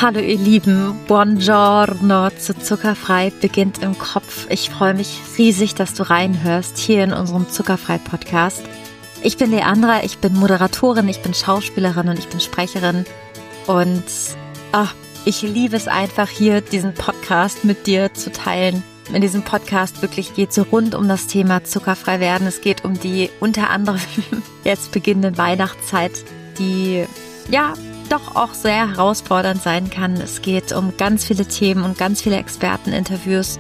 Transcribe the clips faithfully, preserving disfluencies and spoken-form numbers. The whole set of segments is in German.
Hallo ihr Lieben, Buongiorno zu Zuckerfrei beginnt im Kopf. Ich freue mich riesig, dass du reinhörst hier in unserem Zuckerfrei-Podcast. Ich bin Leandra, ich bin Moderatorin, ich bin Schauspielerin und ich bin Sprecherin. Und ach, ich liebe es einfach hier, diesen Podcast mit dir zu teilen. In diesem Podcast wirklich geht es rund um das Thema zuckerfrei werden. Es geht um die unter anderem jetzt beginnende Weihnachtszeit, die ja doch auch sehr herausfordernd sein kann. Es geht um ganz viele Themen und ganz viele Experteninterviews,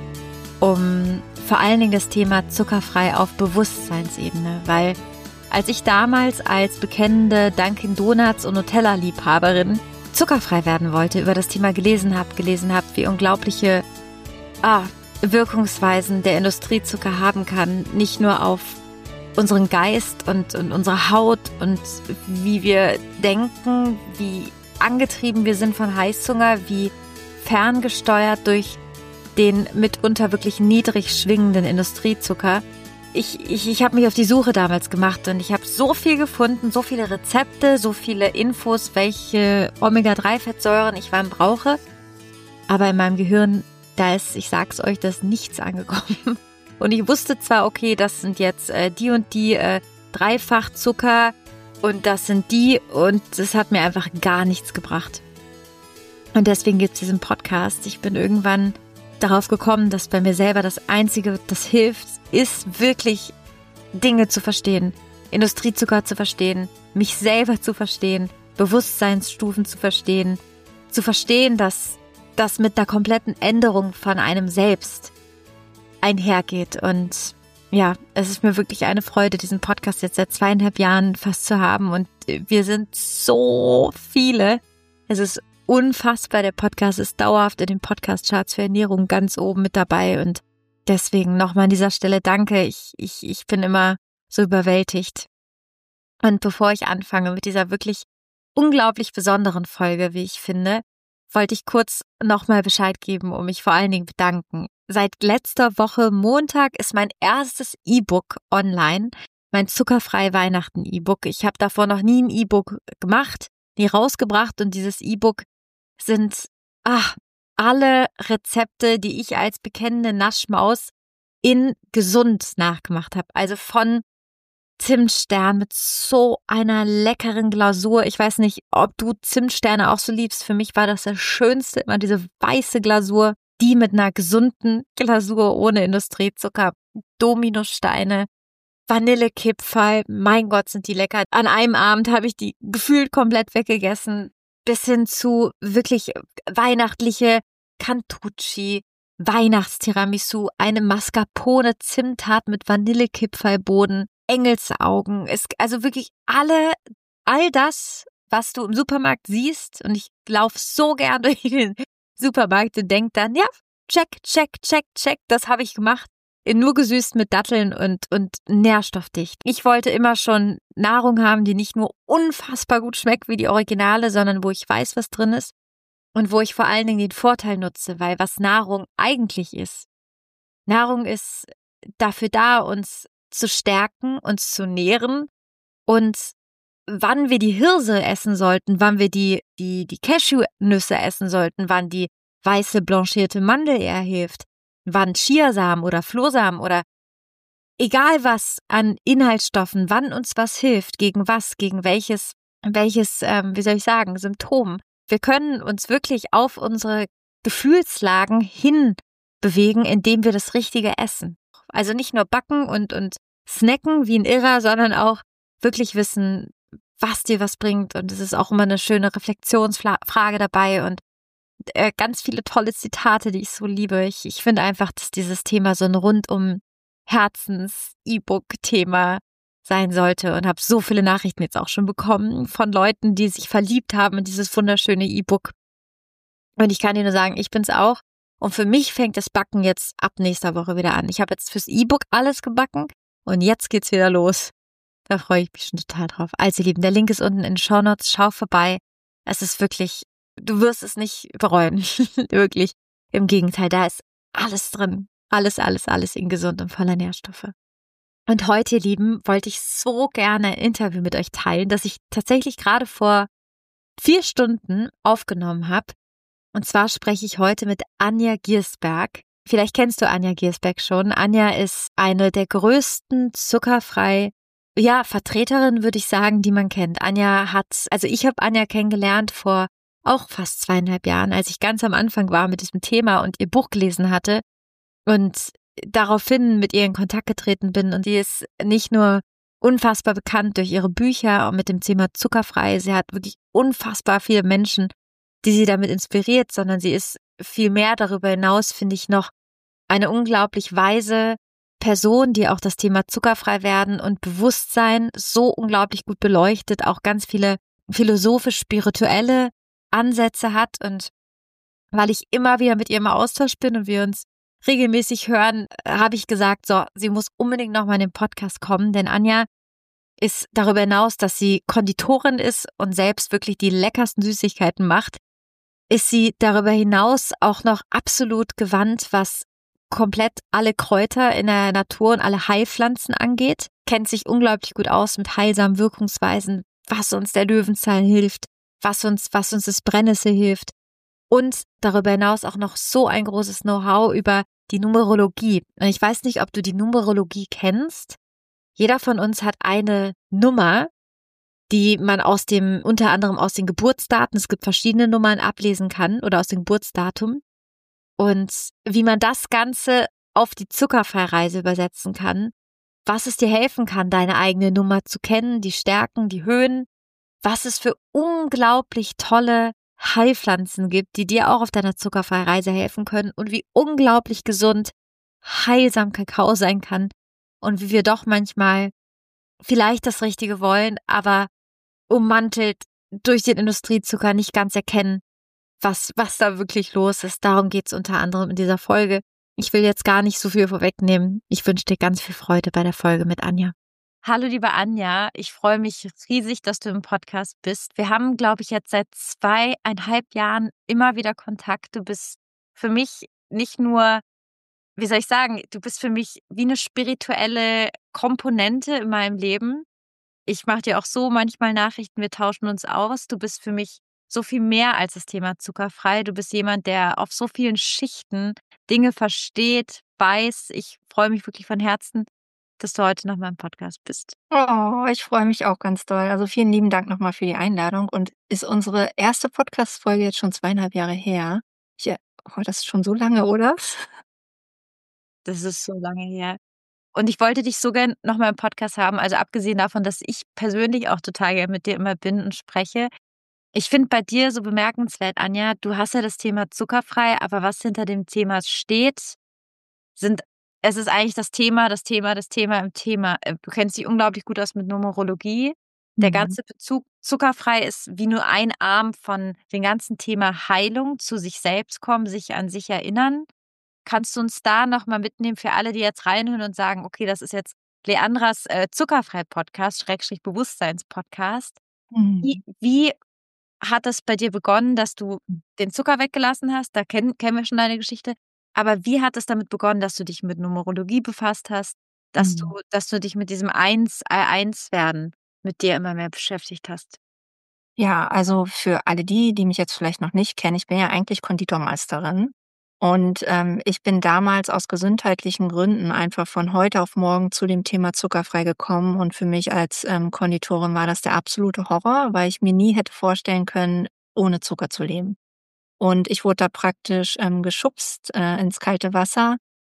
um vor allen Dingen das Thema zuckerfrei auf Bewusstseinsebene, weil als ich damals als bekennende Dunkin' Donuts und Nutella-Liebhaberin zuckerfrei werden wollte, über das Thema gelesen habe, gelesen habe, wie unglaubliche ah, Wirkungsweisen der Industriezucker haben kann, nicht nur auf unseren Geist und, und unsere Haut und wie wir denken, wie angetrieben wir sind von Heißhunger, wie ferngesteuert durch den mitunter wirklich niedrig schwingenden Industriezucker. Ich, ich, ich habe mich auf die Suche damals gemacht und ich habe so viel gefunden, so viele Rezepte, so viele Infos, welche Omega drei Fettsäuren ich wann brauche. Aber in meinem Gehirn, da ist, ich sag's euch, da ist nichts angekommen. Und ich wusste zwar, okay, das sind jetzt äh, die und die äh, Dreifachzucker und das sind die und es hat mir einfach gar nichts gebracht. Und deswegen gibt es diesen Podcast. Ich bin irgendwann darauf gekommen, dass bei mir selber das Einzige, das hilft, ist wirklich Dinge zu verstehen, Industriezucker zu verstehen, mich selber zu verstehen, Bewusstseinsstufen zu verstehen, zu verstehen, dass das mit der kompletten Änderung von einem selbst einhergeht. Und ja, es ist mir wirklich eine Freude, diesen Podcast jetzt seit zweieinhalb Jahren fast zu haben. Und wir sind so viele. Es ist unfassbar. Der Podcast ist dauerhaft in den Podcast-Charts für Ernährung ganz oben mit dabei. Und deswegen nochmal an dieser Stelle danke. Ich, ich, ich bin immer so überwältigt. Und bevor ich anfange mit dieser wirklich unglaublich besonderen Folge, wie ich finde, wollte ich kurz nochmal Bescheid geben und mich vor allen Dingen bedanken. Seit letzter Woche Montag ist mein erstes E-Book online, mein Zuckerfrei Weihnachten E-Book. Ich habe davor noch nie ein E-Book gemacht, nie rausgebracht und dieses E-Book sind ach, alle Rezepte, die ich als bekennende Naschmaus in gesund nachgemacht habe. Also von Zimtstern mit so einer leckeren Glasur. Ich weiß nicht, ob du Zimtsterne auch so liebst. Für mich war das das Schönste, immer diese weiße Glasur, die mit einer gesunden Glasur ohne Industriezucker, Dominosteine, Vanillekipferl. Mein Gott, sind die lecker. An einem Abend habe ich die gefühlt komplett weggegessen, bis hin zu wirklich weihnachtliche Cantucci, Weihnachtstiramisu, eine Mascarpone-Zimtart mit Vanillekipferlboden, Engelsaugen, es, also wirklich alle, all das, was du im Supermarkt siehst, und ich laufe so gern durch den Supermarkt und denke dann, ja, check, check, check, check, das habe ich gemacht, nur gesüßt mit Datteln und, und nährstoffdicht. Ich wollte immer schon Nahrung haben, die nicht nur unfassbar gut schmeckt wie die Originale, sondern wo ich weiß, was drin ist und wo ich vor allen Dingen den Vorteil nutze, weil was Nahrung eigentlich ist. Nahrung ist dafür da, uns zu stärken, uns zu nähren und wann wir die Hirse essen sollten, wann wir die, die, die Cashewnüsse essen sollten, wann die weiße blanchierte Mandel eher hilft, wann Chiasamen oder Flohsamen oder egal was an Inhaltsstoffen, wann uns was hilft, gegen was, gegen welches, welches, ähm, wie soll ich sagen, Symptom. Wir können uns wirklich auf unsere Gefühlslagen hinbewegen, indem wir das Richtige essen. Also nicht nur backen und, und snacken wie ein Irrer, sondern auch wirklich wissen, was dir was bringt. Und es ist auch immer eine schöne Reflexionsfrage dabei und äh, ganz viele tolle Zitate, die ich so liebe. Ich, ich finde einfach, dass dieses Thema so ein rundum Herzens-E-Book-Thema sein sollte und habe so viele Nachrichten jetzt auch schon bekommen von Leuten, die sich verliebt haben in dieses wunderschöne E-Book. Und ich kann dir nur sagen, ich bin's auch. Und für mich fängt das Backen jetzt ab nächster Woche wieder an. Ich habe jetzt fürs E-Book alles gebacken und jetzt geht's wieder los. Da freue ich mich schon total drauf. Also ihr Lieben, der Link ist unten in den Shownotes. Schau vorbei. Es ist wirklich, du wirst es nicht bereuen. Wirklich. Im Gegenteil, da ist alles drin. Alles, alles, alles in gesund und voller Nährstoffe. Und heute, ihr Lieben, wollte ich so gerne ein Interview mit euch teilen, das ich tatsächlich gerade vor vier Stunden aufgenommen habe Und zwar spreche ich heute mit Anja Giersberg. Vielleicht kennst du Anja Giersberg schon. Anja ist eine der größten zuckerfrei, ja, Vertreterinnen, würde ich sagen, die man kennt. Anja hat, also ich habe Anja kennengelernt vor auch fast zweieinhalb Jahren, als ich ganz am Anfang war mit diesem Thema und ihr Buch gelesen hatte und daraufhin mit ihr in Kontakt getreten bin. Und sie ist nicht nur unfassbar bekannt durch ihre Bücher und mit dem Thema zuckerfrei. Sie hat wirklich unfassbar viele Menschen, die sie damit inspiriert, sondern sie ist viel mehr darüber hinaus, finde ich, noch eine unglaublich weise Person, die auch das Thema zuckerfrei werden und Bewusstsein so unglaublich gut beleuchtet, auch ganz viele philosophisch-spirituelle Ansätze hat. Und weil ich immer wieder mit ihr im Austausch bin und wir uns regelmäßig hören, habe ich gesagt, so, sie muss unbedingt nochmal in den Podcast kommen, denn Anja ist darüber hinaus, dass sie Konditorin ist und selbst wirklich die leckersten Süßigkeiten macht, ist sie darüber hinaus auch noch absolut gewandt, was komplett alle Kräuter in der Natur und alle Heilpflanzen angeht, kennt sich unglaublich gut aus mit heilsamen Wirkungsweisen, was uns der Löwenzahn hilft, was uns, was uns das Brennnessel hilft und darüber hinaus auch noch so ein großes Know-how über die Numerologie. Und ich weiß nicht, ob du die Numerologie kennst. Jeder von uns hat eine Nummer, die man aus dem, unter anderem aus den Geburtsdaten, es gibt verschiedene Nummern, ablesen kann oder aus dem Geburtsdatum. Und wie man das Ganze auf die Zuckerfreireise übersetzen kann, was es dir helfen kann, deine eigene Nummer zu kennen, die Stärken, die Höhen, was es für unglaublich tolle Heilpflanzen gibt, die dir auch auf deiner Zuckerfreireise helfen können und wie unglaublich gesund, heilsam Kakao sein kann und wie wir doch manchmal vielleicht das Richtige wollen, aber ummantelt durch den Industriezucker nicht ganz erkennen, was, was da wirklich los ist. Darum geht es unter anderem in dieser Folge. Ich will jetzt gar nicht so viel vorwegnehmen. Ich wünsche dir ganz viel Freude bei der Folge mit Anja. Hallo liebe Anja, ich freue mich riesig, dass du im Podcast bist. Wir haben, glaube ich, jetzt seit zweieinhalb Jahren immer wieder Kontakt. Du bist für mich nicht nur, wie soll ich sagen, du bist für mich wie eine spirituelle Komponente in meinem Leben. Ich mache dir auch so manchmal Nachrichten, wir tauschen uns aus. Du bist für mich so viel mehr als das Thema zuckerfrei. Du bist jemand, der auf so vielen Schichten Dinge versteht, weiß. Ich freue mich wirklich von Herzen, dass du heute noch mal im Podcast bist. Oh, ich freue mich auch ganz doll. Also vielen lieben Dank nochmal für die Einladung. Und ist unsere erste Podcast-Folge jetzt schon zweieinhalb Jahre her? Ich, äh, oh, das ist schon so lange, oder? Das ist so lange her. Und ich wollte dich so gern noch mal im Podcast haben, also abgesehen davon, dass ich persönlich auch total gern mit dir immer bin und spreche. Ich finde bei dir so bemerkenswert, Anja, du hast ja das Thema zuckerfrei, aber was hinter dem Thema steht, sind, es ist eigentlich das Thema, das Thema, das Thema im Thema. Äh, Du kennst dich unglaublich gut aus mit Numerologie. Der Mhm. ganze Bezug zuckerfrei ist wie nur ein Arm von dem ganzen Thema Heilung, zu sich selbst kommen, sich an sich erinnern. Kannst du uns da nochmal mitnehmen für alle, die jetzt reinhören und sagen, okay, das ist jetzt Leandras äh, Zuckerfrei-Podcast, Schrägstrich Bewusstseins-Podcast. Wie, Mhm. wie hat es bei dir begonnen, dass du den Zucker weggelassen hast? Da kennen, kennen wir schon deine Geschichte. Aber wie hat es damit begonnen, dass du dich mit Numerologie befasst hast, dass du, Mhm. dass du dich mit diesem Eins, äh, Eins-Werden mit dir immer mehr beschäftigt hast? Ja, also für alle die, die mich jetzt vielleicht noch nicht kennen, ich bin ja eigentlich Konditormeisterin. Und ähm, ich bin damals aus gesundheitlichen Gründen einfach von heute auf morgen zu dem Thema zuckerfrei gekommen. Und für mich als ähm, Konditorin war das der absolute Horror, weil ich mir nie hätte vorstellen können, ohne Zucker zu leben. Und ich wurde da praktisch ähm, geschubst äh, ins kalte Wasser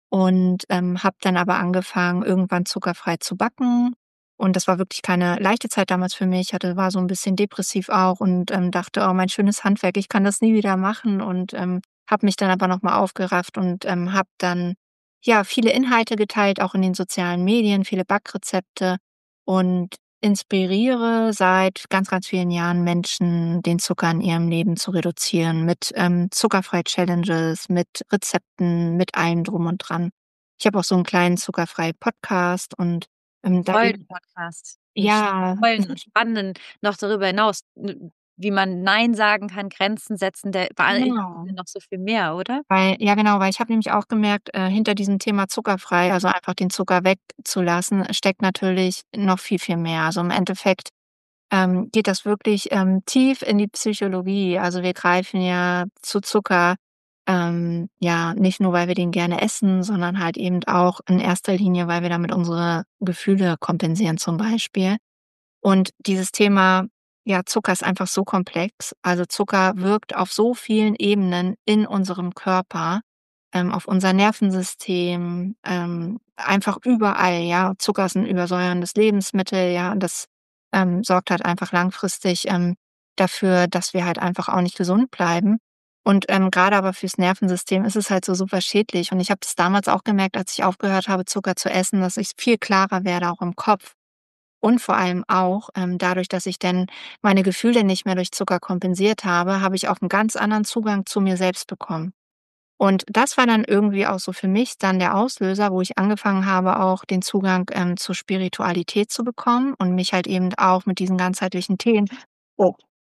und ähm, habe dann aber angefangen, irgendwann zuckerfrei zu backen. Und das war wirklich keine leichte Zeit damals für mich. Ich hatte, war so ein bisschen depressiv auch und ähm, dachte, oh, mein schönes Handwerk, ich kann das nie wieder machen. Und ähm, habe mich dann aber nochmal aufgerafft und ähm, habe dann ja viele Inhalte geteilt, auch in den sozialen Medien, viele Backrezepte und inspiriere seit ganz, ganz vielen Jahren Menschen, den Zucker in ihrem Leben zu reduzieren mit ähm, Zuckerfrei-Challenges, mit Rezepten, mit allem drum und dran. Ich habe auch so einen kleinen Zuckerfrei-Podcast und ähm, da Tollen Podcast. Nicht ja, tollen und spannenden noch darüber hinaus, n- wie man Nein sagen kann, Grenzen setzen, der beinhaltet genau. noch so viel mehr, oder? Weil ja genau, weil ich habe nämlich auch gemerkt, äh, hinter diesem Thema zuckerfrei, also einfach den Zucker wegzulassen, steckt natürlich noch viel, viel mehr. Also im Endeffekt ähm, geht das wirklich, ähm, tief in die Psychologie. Also, wir greifen ja zu Zucker, ähm, ja, nicht nur, weil wir den gerne essen, sondern halt eben auch in erster Linie, weil wir damit unsere Gefühle kompensieren zum Beispiel. Und dieses Thema, ja, Zucker ist einfach so komplex. Also, Zucker wirkt auf so vielen Ebenen in unserem Körper, ähm, auf unser Nervensystem, ähm, einfach überall, ja. Zucker ist 'n übersäuerndes Lebensmittel, ja, und das, ähm, sorgt halt einfach langfristig, ähm, dafür, dass wir halt einfach auch nicht gesund bleiben. Und, ähm, grade aber fürs Nervensystem ist es halt so super schädlich. Und ich habe das damals auch gemerkt, als ich aufgehört habe, Zucker zu essen, dass ich viel klarer werde, auch im Kopf. Und vor allem auch, ähm, dadurch, dass ich dann meine Gefühle nicht mehr durch Zucker kompensiert habe, habe ich auch 'n ganz anderen Zugang zu mir selbst bekommen. Und das war dann irgendwie auch so für mich dann der Auslöser, wo ich angefangen habe, auch den Zugang, ähm, zur Spiritualität zu bekommen und mich halt eben auch mit diesen ganzheitlichen Themen oh,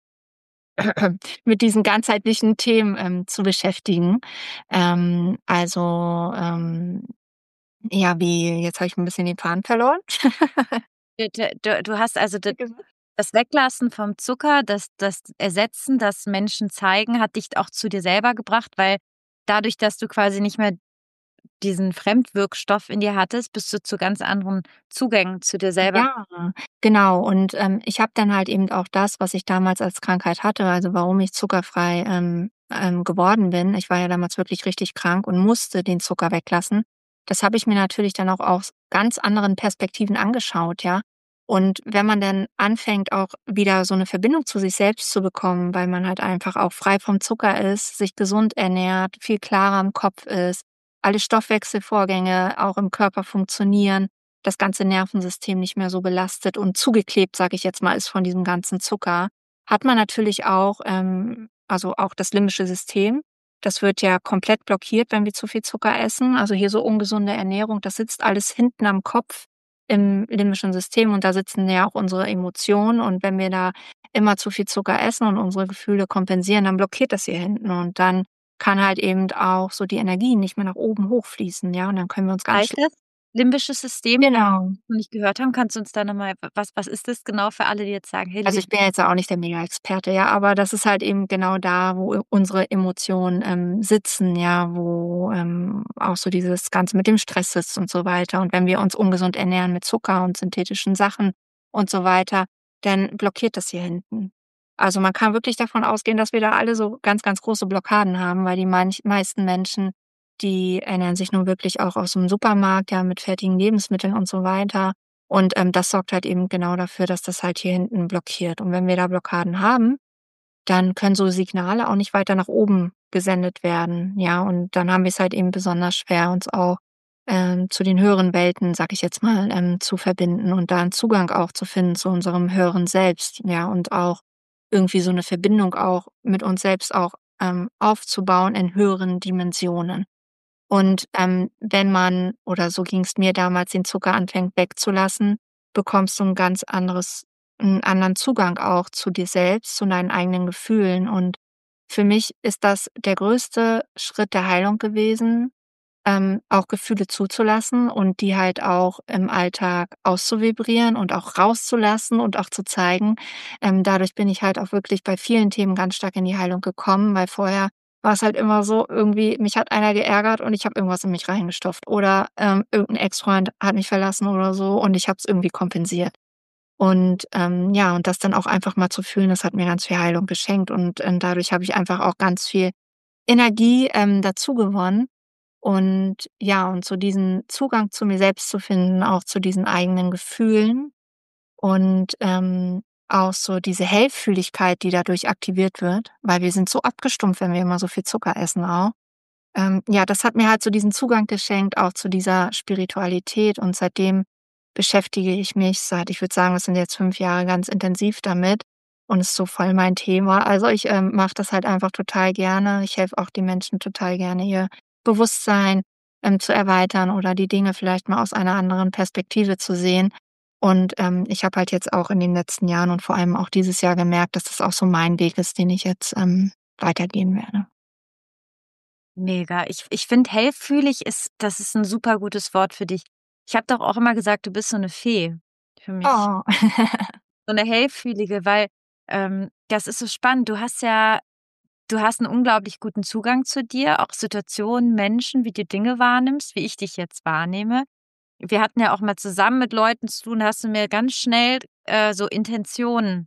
mit diesen ganzheitlichen Themen, ähm, zu beschäftigen. Ähm, also, ähm, ja, wie jetzt habe ich 'n bisschen den Faden verloren. D d du du hast also d das Weglassen vom Zucker, das das Ersetzen, das Menschen zeigen, hat dich auch zu dir selber gebracht, weil dadurch, dass du quasi nicht mehr diesen Fremdwirkstoff in dir hattest, bist du zu ganz anderen Zugängen zu dir selber Ja, genau. Und, ähm, ich habe dann halt eben auch das, was ich damals als Krankheit hatte, also warum ich zuckerfrei, ähm, ähm, geworden bin. Ich war ja damals wirklich richtig krank und musste den Zucker weglassen. Das habe ich mir natürlich dann auch aus ganz anderen Perspektiven angeschaut, ja. Und wenn man dann anfängt, auch wieder so 'ne Verbindung zu sich selbst zu bekommen, weil man halt einfach auch frei vom Zucker ist, sich gesund ernährt, viel klarer im Kopf ist, alle Stoffwechselvorgänge auch im Körper funktionieren, das ganze Nervensystem nicht mehr so belastet und zugeklebt, sage ich jetzt mal, ist von diesem ganzen Zucker, hat man natürlich auch, ähm also auch das limbische System, das wird ja komplett blockiert, wenn wir zu viel Zucker essen. Also hier so ungesunde Ernährung, das sitzt alles hinten am Kopf im limbischen System und da sitzen ja auch unsere Emotionen. Und wenn wir da immer zu viel Zucker essen und unsere Gefühle kompensieren, dann blockiert das hier hinten. Und dann kann halt eben auch so die Energie nicht mehr nach oben hochfließen, ja, und dann können wir uns ganz Heißt sch das limbisches System? Genau. Noch nicht gehört haben. Kannst du uns da noch mal w was was ist das genau für alle, die jetzt sagen: „Hey, Also, ich lim“ bin ja jetzt auch nicht der Mega-Experte, ja, aber das ist halt eben genau da, wo unsere Emotionen, ähm, sitzen, ja, wo, ähm, auch so dieses Ganze mit dem Stress sitzt und so weiter. Und wenn wir uns ungesund ernähren mit Zucker und synthetischen Sachen und so weiter, dann blockiert das hier hinten. Also, man kann wirklich davon ausgehen, dass wir da alle so ganz, ganz große Blockaden haben, weil die manch meisten Menschen, die ernähren sich nun wirklich auch aus'm Supermarkt, ja, mit fertigen Lebensmitteln und so weiter. Und, ähm, das sorgt halt eben genau dafür, dass das halt hier hinten blockiert. Und wenn wir da Blockaden haben, dann können so Signale auch nicht weiter nach oben gesendet werden, ja? Und dann haben wir's halt eben besonders schwer, uns auch, ähm, zu den höheren Welten, sage ich jetzt mal, ähm, zu verbinden und da 'n Zugang auch zu finden zu unserem höheren Selbst, ja? Und auch irgendwie so 'ne Verbindung auch mit uns selbst auch, ähm, aufzubauen in höheren Dimensionen. Und, ähm, wenn man oder so ging's mir damals, den Zucker anfängt wegzulassen, bekommst du 'n ganz anderes 'n anderen Zugang auch zu dir selbst, zu deinen eigenen Gefühlen. Und für mich ist das der größte Schritt der Heilung gewesen, ähm, auch Gefühle zuzulassen und die halt auch im Alltag auszuvibrieren und auch rauszulassen und auch zu zeigen. Ähm, dadurch bin ich halt auch wirklich bei vielen Themen ganz stark in die Heilung gekommen, weil vorher war's halt immer so irgendwie, mich hat einer geärgert und ich habe irgendwas in mich reingestopft oder, ähm, irgend 'n Ex-Freund hat mich verlassen oder so und ich habe es irgendwie kompensiert. Und, ähm, ja, und das dann auch einfach mal zu fühlen, das hat mir ganz viel Heilung geschenkt und, ähm, dadurch habe ich einfach auch ganz viel Energie, ähm, dazu gewonnen. Und ja, und so diesen Zugang zu mir selbst zu finden, auch zu diesen eigenen Gefühlen und, ähm, auch so diese Hellfühligkeit, die dadurch aktiviert wird, weil wir sind so abgestumpft, wenn wir immer so viel Zucker essen auch. Ähm, ja, das hat mir halt so diesen Zugang geschenkt, auch zu dieser Spiritualität und seitdem beschäftige ich mich seit ich würde sagen, das sind jetzt fünf Jahre ganz intensiv damit und ist so voll mein Thema. Also, ich, ähm, mache das halt einfach total gerne. Ich helfe auch den Menschen total gerne, ihr Bewusstsein, ähm, zu erweitern oder die Dinge vielleicht mal aus einer anderen Perspektive zu sehen. Und, ähm, ich habe halt jetzt auch in den letzten Jahren und vor allem auch dieses Jahr gemerkt, dass das auch so mein Weg ist, den ich jetzt, ähm, weitergehen werde. Mega. Ich ich finde, hellfühlig ist das ist 'n super gutes Wort für dich. Ich habe doch auch immer gesagt, du bist so 'ne Fee für mich. Oh. so eine hellfühlige, weil ähm, das ist so spannend. Du hast ja, du hast einen unglaublich guten Zugang zu dir, auch Situationen, Menschen, wie du Dinge wahrnimmst, wie ich dich jetzt wahrnehme. Wir hatten ja auch mal zusammen mit Leuten zu tun, da hast du mir ganz schnell äh, so Intentionen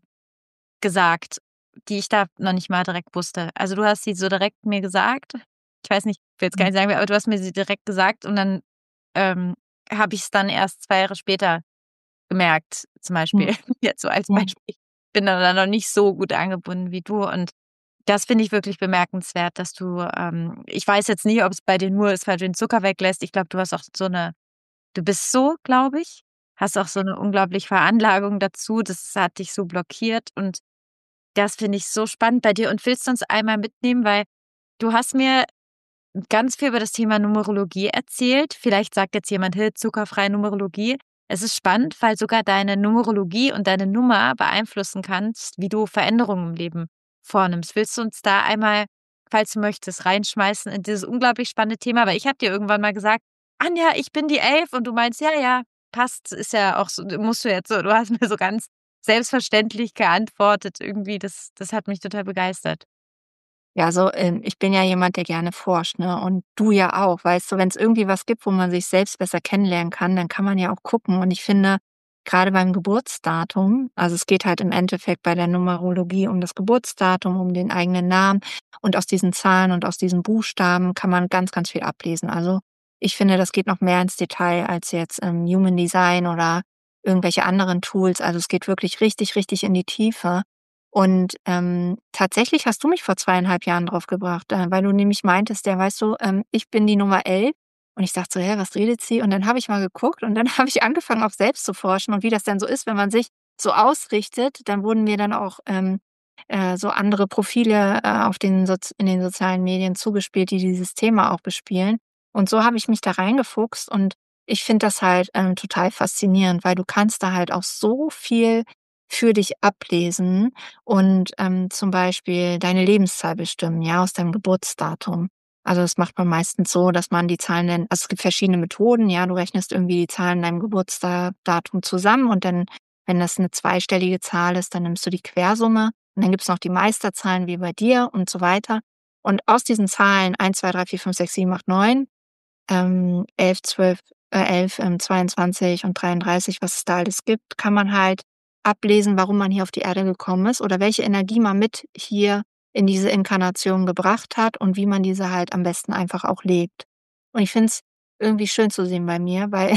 gesagt, die ich da noch nicht mal direkt wusste. Also du hast sie so direkt mir gesagt. Ich weiß nicht, ich will jetzt gar nicht sagen, aber du hast mir sie direkt gesagt und dann ähm, habe ich es dann erst zwei Jahre später gemerkt, zum Mhm. Beispiel. Jetzt so als Ja. Beispiel. Ich bin dann da noch nicht so gut angebunden wie du und das finde ich wirklich bemerkenswert, dass du, ähm, ich weiß jetzt nicht, ob es bei dir nur ist, weil du den Zucker weglässt. Ich glaube, du hast auch so eine, du bist so, glaube ich, hast auch so eine unglaubliche Veranlagung dazu. Das hat dich so blockiert und das finde ich so spannend bei dir und willst du uns einmal mitnehmen, weil du hast mir ganz viel über das Thema Numerologie erzählt. Vielleicht sagt jetzt jemand, hey, zuckerfreie Numerologie. Es ist spannend, weil sogar deine Numerologie und deine Nummer beeinflussen kannst, wie du Veränderungen im Leben vornimmst. Willst du uns da einmal, falls du möchtest, reinschmeißen in dieses unglaublich spannende Thema? Weil ich habe dir irgendwann mal gesagt, Anja, ich bin die Elf und du meinst, ja, ja, passt, ist ja auch so, musst du jetzt so, du hast mir so ganz selbstverständlich geantwortet irgendwie. Das, das hat mich total begeistert. Ja, also, ähm, ich bin ja jemand, der gerne forscht, ne? Und du ja auch, weißt du, wenn es irgendwie was gibt, wo man sich selbst besser kennenlernen kann, dann kann man ja auch gucken. Und ich finde, gerade beim Geburtsdatum, also es geht halt im Endeffekt bei der Numerologie um das Geburtsdatum, um den eigenen Namen und aus diesen Zahlen und aus diesen Buchstaben kann man ganz, ganz viel ablesen. Also, ich finde, das geht noch mehr ins Detail als jetzt, ähm, Human Design oder irgendwelche anderen Tools. Also, es geht wirklich richtig, richtig in die Tiefe. Und, ähm, tatsächlich hast du mich vor zweieinhalb Jahren drauf gebracht, äh, weil du nämlich meintest: „Ja, weißt du, ähm, ich bin die Nummer elf." Und ich dachte so: „Hä, was redet sie?" Und dann habe ich mal geguckt und dann habe ich angefangen, auch selbst zu forschen und wie das denn so ist, wenn man sich so ausrichtet. Dann wurden mir dann auch, ähm, äh, so andere Profile, äh, auf den Soz in den sozialen Medien zugespielt, die dieses Thema auch bespielen. Und so habe ich mich da reingefuchst und ich finde das halt, ähm, total faszinierend, weil du kannst da halt auch so viel für dich ablesen und, ähm, zum Beispiel deine Lebenszahl bestimmen, ja, aus deinem Geburtsdatum. Also, das macht man meistens so, dass man die Zahlen dann, also, es gibt verschiedene Methoden, ja. Du rechnest irgendwie die Zahlen in deinem Geburtsdatum zusammen und dann, wenn das eine zweistellige Zahl ist, dann nimmst du die Quersumme und dann gibt's noch die Meisterzahlen wie bei dir und so weiter. Und aus diesen Zahlen eins, zwei, drei, vier, fünf, sechs, sieben, acht, neun, ähm, elf, zwölf, äh, elf, ähm, zweiundzwanzig und dreiunddreißig, was es da alles gibt, kann man halt ablesen, warum man hier auf die Erde gekommen ist oder welche Energie man mit hier in diese Inkarnation gebracht hat und wie man diese halt am besten einfach auch lebt. Und ich finde es irgendwie schön zu sehen bei mir, weil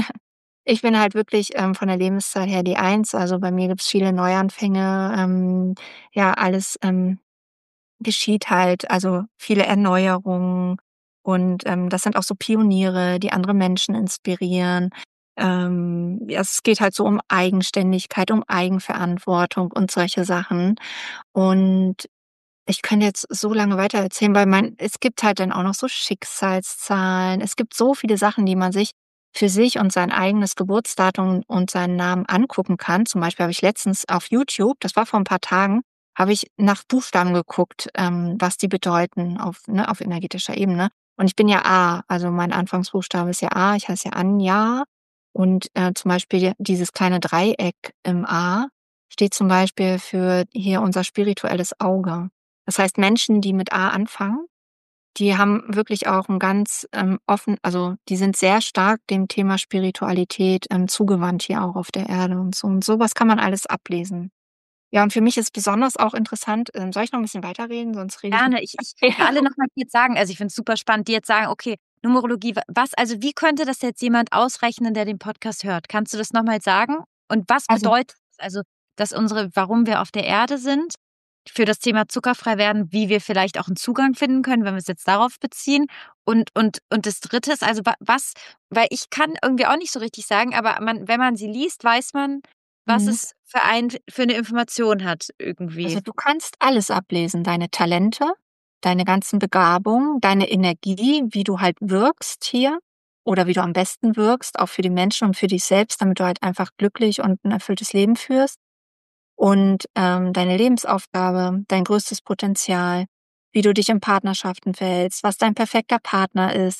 ich bin halt wirklich, ähm, von der Lebenszeit her die Eins. Also, bei mir gibt's viele Neuanfänge, ähm, ja, alles, ähm geschieht halt, also viele Erneuerungen und, ähm, das sind auch so Pioniere, die andere Menschen inspirieren. Ähm, ja, es geht halt so um Eigenständigkeit, um Eigenverantwortung und solche Sachen. Und ich könnte jetzt so lange weitererzählen, weil man es gibt halt dann auch noch so Schicksalszahlen. Es gibt so viele Sachen, die man sich für sich und sein eigenes Geburtsdatum und seinen Namen angucken kann. Zum Beispiel habe ich letztens auf YouTube, das war vor ein paar Tagen, habe ich nach Buchstaben geguckt, ähm, was die bedeuten auf, ne, auf energetischer Ebene. Und ich bin ja A, also mein Anfangsbuchstabe ist ja A, ich heiße ja Anja. Und, äh, zum Beispiel dieses kleine Dreieck im A steht zum Beispiel für hier unser spirituelles Auge. Das heißt, Menschen, die mit A anfangen, die haben wirklich auch 'n ganz, ähm, offen, also, die sind sehr stark dem Thema Spiritualität, ähm, zugewandt hier auch auf der Erde und so. Und so was kann man alles ablesen. Ja, und für mich ist besonders auch interessant, ähm soll ich noch 'n bisschen weiterreden? Sonst rede ich Gerne. Ich ich ja. alle noch mal jetzt sagen, also, ich finde es super spannend, die jetzt sagen: „Okay, Numerologie, wa was also, wie könnte das jetzt jemand ausrechnen, der den Podcast hört? Kannst du das noch mal sagen? Und was Also, bedeutet das? Also, dass unsere warum wir auf der Erde sind, für das Thema zuckerfrei werden, wie wir vielleicht auch 'n Zugang finden können, wenn wir es jetzt darauf beziehen. Und und und das Dritte ist, also, wa was weil ich kann irgendwie auch nicht so richtig sagen, aber man wenn man sie liest, weiß man, was mhm. es für ein für 'ne Information hat irgendwie. Also, du kannst alles ablesen, deine Talente, deine ganzen Begabungen, deine Energie, wie du halt wirkst hier oder wie du am besten wirkst, auch für die Menschen und für dich selbst, damit du halt einfach glücklich und 'n erfülltes Leben führst. Und, ähm, deine Lebensaufgabe, dein größtes Potenzial, wie du dich in Partnerschaften verhältst, was dein perfekter Partner ist.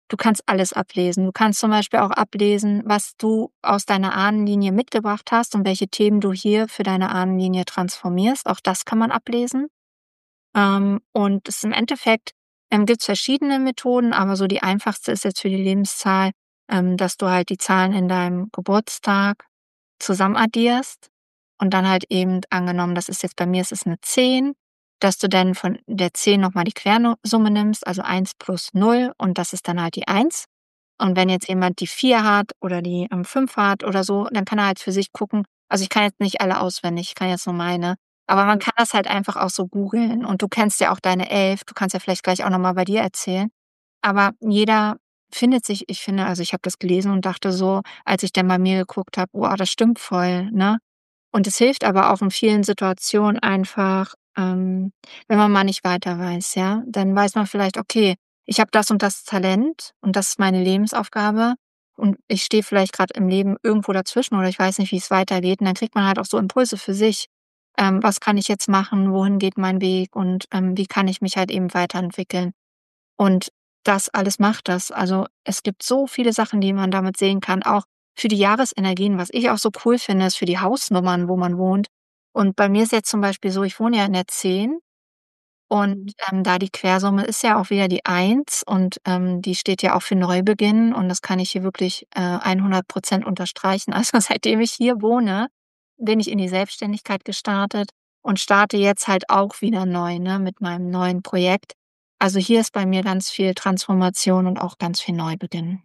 Du kannst alles ablesen. Du kannst zum Beispiel auch ablesen, was du aus deiner Ahnenlinie mitgebracht hast und welche Themen du hier für deine Ahnenlinie transformierst. Auch das kann man ablesen. Ähm, und es im Endeffekt ähm, gibt es verschiedene Methoden, aber so die einfachste ist jetzt für die Lebenszahl, ähm, dass du halt die Zahlen in deinem Geburtstag zusammen addierst und dann halt eben angenommen, das ist jetzt bei mir ist es 'ne zehn, dass du dann von der zehn noch mal die Quersumme nimmst, also eins plus null und das ist dann halt die eins. Und wenn jetzt jemand die vier hat oder die, ähm, fünf hat oder so, dann kann er halt für sich gucken. Also, ich kann jetzt nicht alle auswendig, ich kann jetzt nur meine. Aber man kann das halt einfach auch so googeln und du kennst ja auch deine elf. Du kannst ja vielleicht gleich auch noch mal bei dir erzählen. Aber jeder findet sich ich finde also, ich habe das gelesen und dachte so, als ich dann bei mir geguckt habe: „Oh, das stimmt voll“, ne? Und es hilft aber auch in vielen Situationen einfach, ähm, wenn man mal nicht weiter weiß, ja? Dann weiß man vielleicht: „Okay, ich habe das und das Talent und das ist meine Lebensaufgabe und ich stehe vielleicht grad im Leben irgendwo dazwischen oder ich weiß nicht, wie es weitergeht.“ Und dann kriegt man halt auch so Impulse für sich. Ähm, was kann ich jetzt machen? Wohin geht mein Weg? Und, ähm, wie kann ich mich halt eben weiterentwickeln? Und das alles macht das. Also, es gibt so viele Sachen, die man damit sehen kann, auch für die Jahresenergien. Was ich auch so cool finde, ist für die Hausnummern, wo man wohnt. Und bei mir ist jetzt zum Beispiel so, ich wohne ja in der zehn und, Mhm. ähm, da die Quersumme ist ja auch wieder die eins und, ähm, die steht ja auch für Neubeginn und das kann ich hier wirklich, äh, hundert Prozent unterstreichen. Also, seitdem ich hier wohne, bin ich in die Selbstständigkeit gestartet und starte jetzt halt auch wieder neu, ne, mit meinem neuen Projekt. Also, hier ist bei mir ganz viel Transformation und auch ganz viel Neubeginn.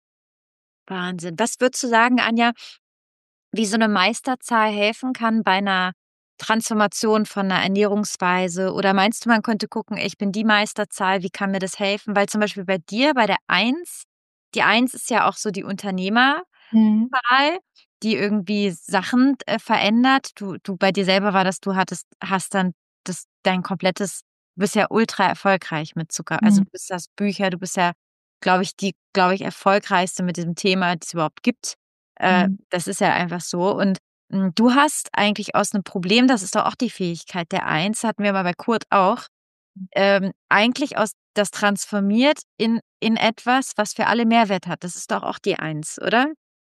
Wahnsinn. Was würdest du sagen, Anja, wie so 'ne Meisterzahl helfen kann bei 'ner Transformation von 'ner Ernährungsweise? Oder meinst du, man könnte gucken: „Ich bin die Meisterzahl, wie kann mir das helfen?“ Weil zum Beispiel bei dir, bei der eins die eins ist ja auch so die Unternehmerzahl, Mhm. die irgendwie Sachen, äh, verändert. Du du bei dir selber war das, du hattest hast dann das dein komplettes du bist ja ultra erfolgreich mit Zucker. Also, Mhm. du bist das Bücher, du bist ja, glaube ich, die, glaube ich, erfolgreichste mit diesem Thema, die's überhaupt gibt. Äh, Mhm. das ist ja einfach so. Und, hm, du hast eigentlich aus 'nem Problem, das ist doch auch die Fähigkeit der eins, hatten wir mal bei Kurt auch, ähm, eigentlich aus das transformiert in in etwas, was für alle Mehrwert hat. Das ist doch auch die eins, oder?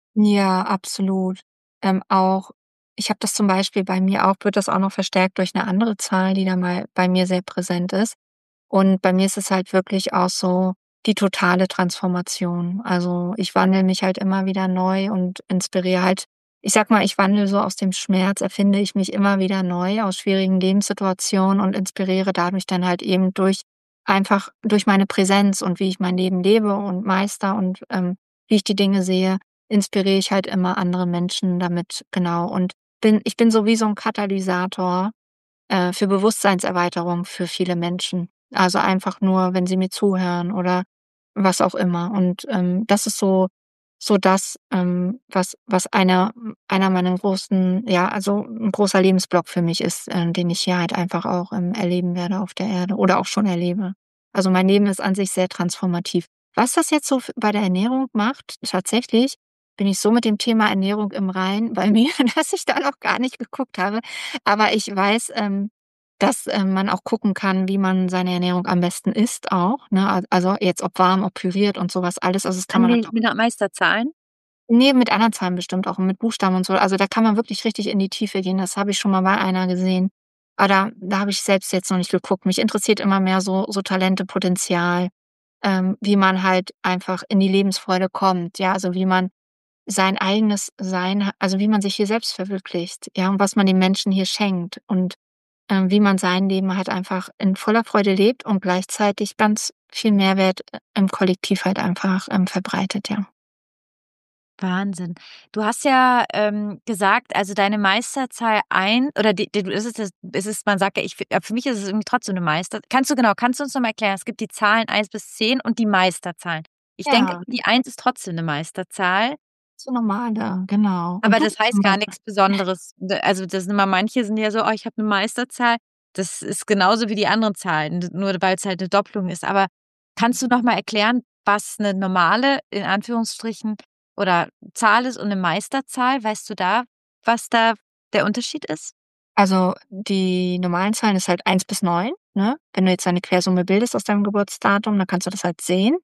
Ja, absolut. Ähm, auch ich habe das zum Beispiel bei mir auch wird das auch noch verstärkt durch 'ne andere Zahl, die da mal bei mir sehr präsent ist. Und bei mir ist es halt wirklich auch so die totale Transformation. Also, ich wandle mich halt immer wieder neu und inspiriere halt ich sage mal, ich wandle so aus dem Schmerz erfinde ich mich immer wieder neu aus schwierigen Lebenssituationen und inspiriere dadurch dann halt eben durch einfach durch meine Präsenz und wie ich mein Leben lebe und meistere und, ähm, wie ich die Dinge sehe, inspiriere ich halt immer andere Menschen damit, genau. Und bin ich bin so wie so 'n Katalysator, äh, für Bewusstseinserweiterung für viele Menschen. Also, einfach nur, wenn sie mir zuhören oder was auch immer. Und, ähm, das ist so so das, ähm, was was einer einer meiner großen ja, also 'n großer Lebensblock für mich ist, äh, den ich hier halt einfach auch, ähm, erleben werde auf der Erde oder auch schon erlebe. Also, mein Leben ist an sich sehr transformativ. Was das jetzt so f bei der Ernährung macht, tatsächlich bin ich so mit dem Thema Ernährung im Reinen bei mir, dass ich da noch gar nicht geguckt habe. Aber ich weiß, ähm, dass, ähm, man auch gucken kann, wie man seine Ernährung am besten isst auch, ne? Al also, jetzt ob warm, ob püriert und so was alles. Also, das kann An man den halt auch mit der Meisterzahlen? Ne, mit anderen Zahlen bestimmt auch mit Buchstaben und so. Also, da kann man wirklich richtig in die Tiefe gehen. Das habe ich schon mal bei einer gesehen. Aber da da habe ich selbst jetzt noch nicht geguckt. Mich interessiert immer mehr so so Talente, Potenzial, ähm, wie man halt einfach in die Lebensfreude kommt, ja? Also, wie man sein eigenes Sein ha also, wie man sich hier selbst verwirklicht, ja, und was man den Menschen hier schenkt und, ähm, wie man sein Leben halt einfach in voller Freude lebt und gleichzeitig ganz viel Mehrwert, äh, im Kollektiv halt einfach, ähm, verbreitet, ja. Wahnsinn. Du hast ja, ähm, gesagt, also deine Meisterzahl ein oder die die du ist es das ist es man sagt ja, ich fi äh, für mich ist es irgendwie trotzdem 'ne Meister kannst du genau kannst du uns noch mal erklären? Es gibt die Zahlen eins bis zehn und die Meisterzahlen. Ich denke, Ja. die eins ist trotzdem 'ne Meisterzahl. So normale, genau. Und Aber du das heißt zum gar Beispiel? nix Besonderes. D also, das sind immer manche sind ja so: „Oh, ich habe 'ne Meisterzahl.“ Das ist genauso wie die anderen Zahlen, d nur weil's halt 'ne Doppelung ist. Aber kannst du noch mal erklären, was 'ne normale, in Anführungsstrichen oder Zahl ist und 'ne Meisterzahl? Weißt du da, was da der Unterschied ist? Also, die normalen Zahlen ist halt eins bis neun, ne? Wenn du jetzt eine Quersumme bildest aus deinem Geburtsdatum, dann kannst du das halt sehen.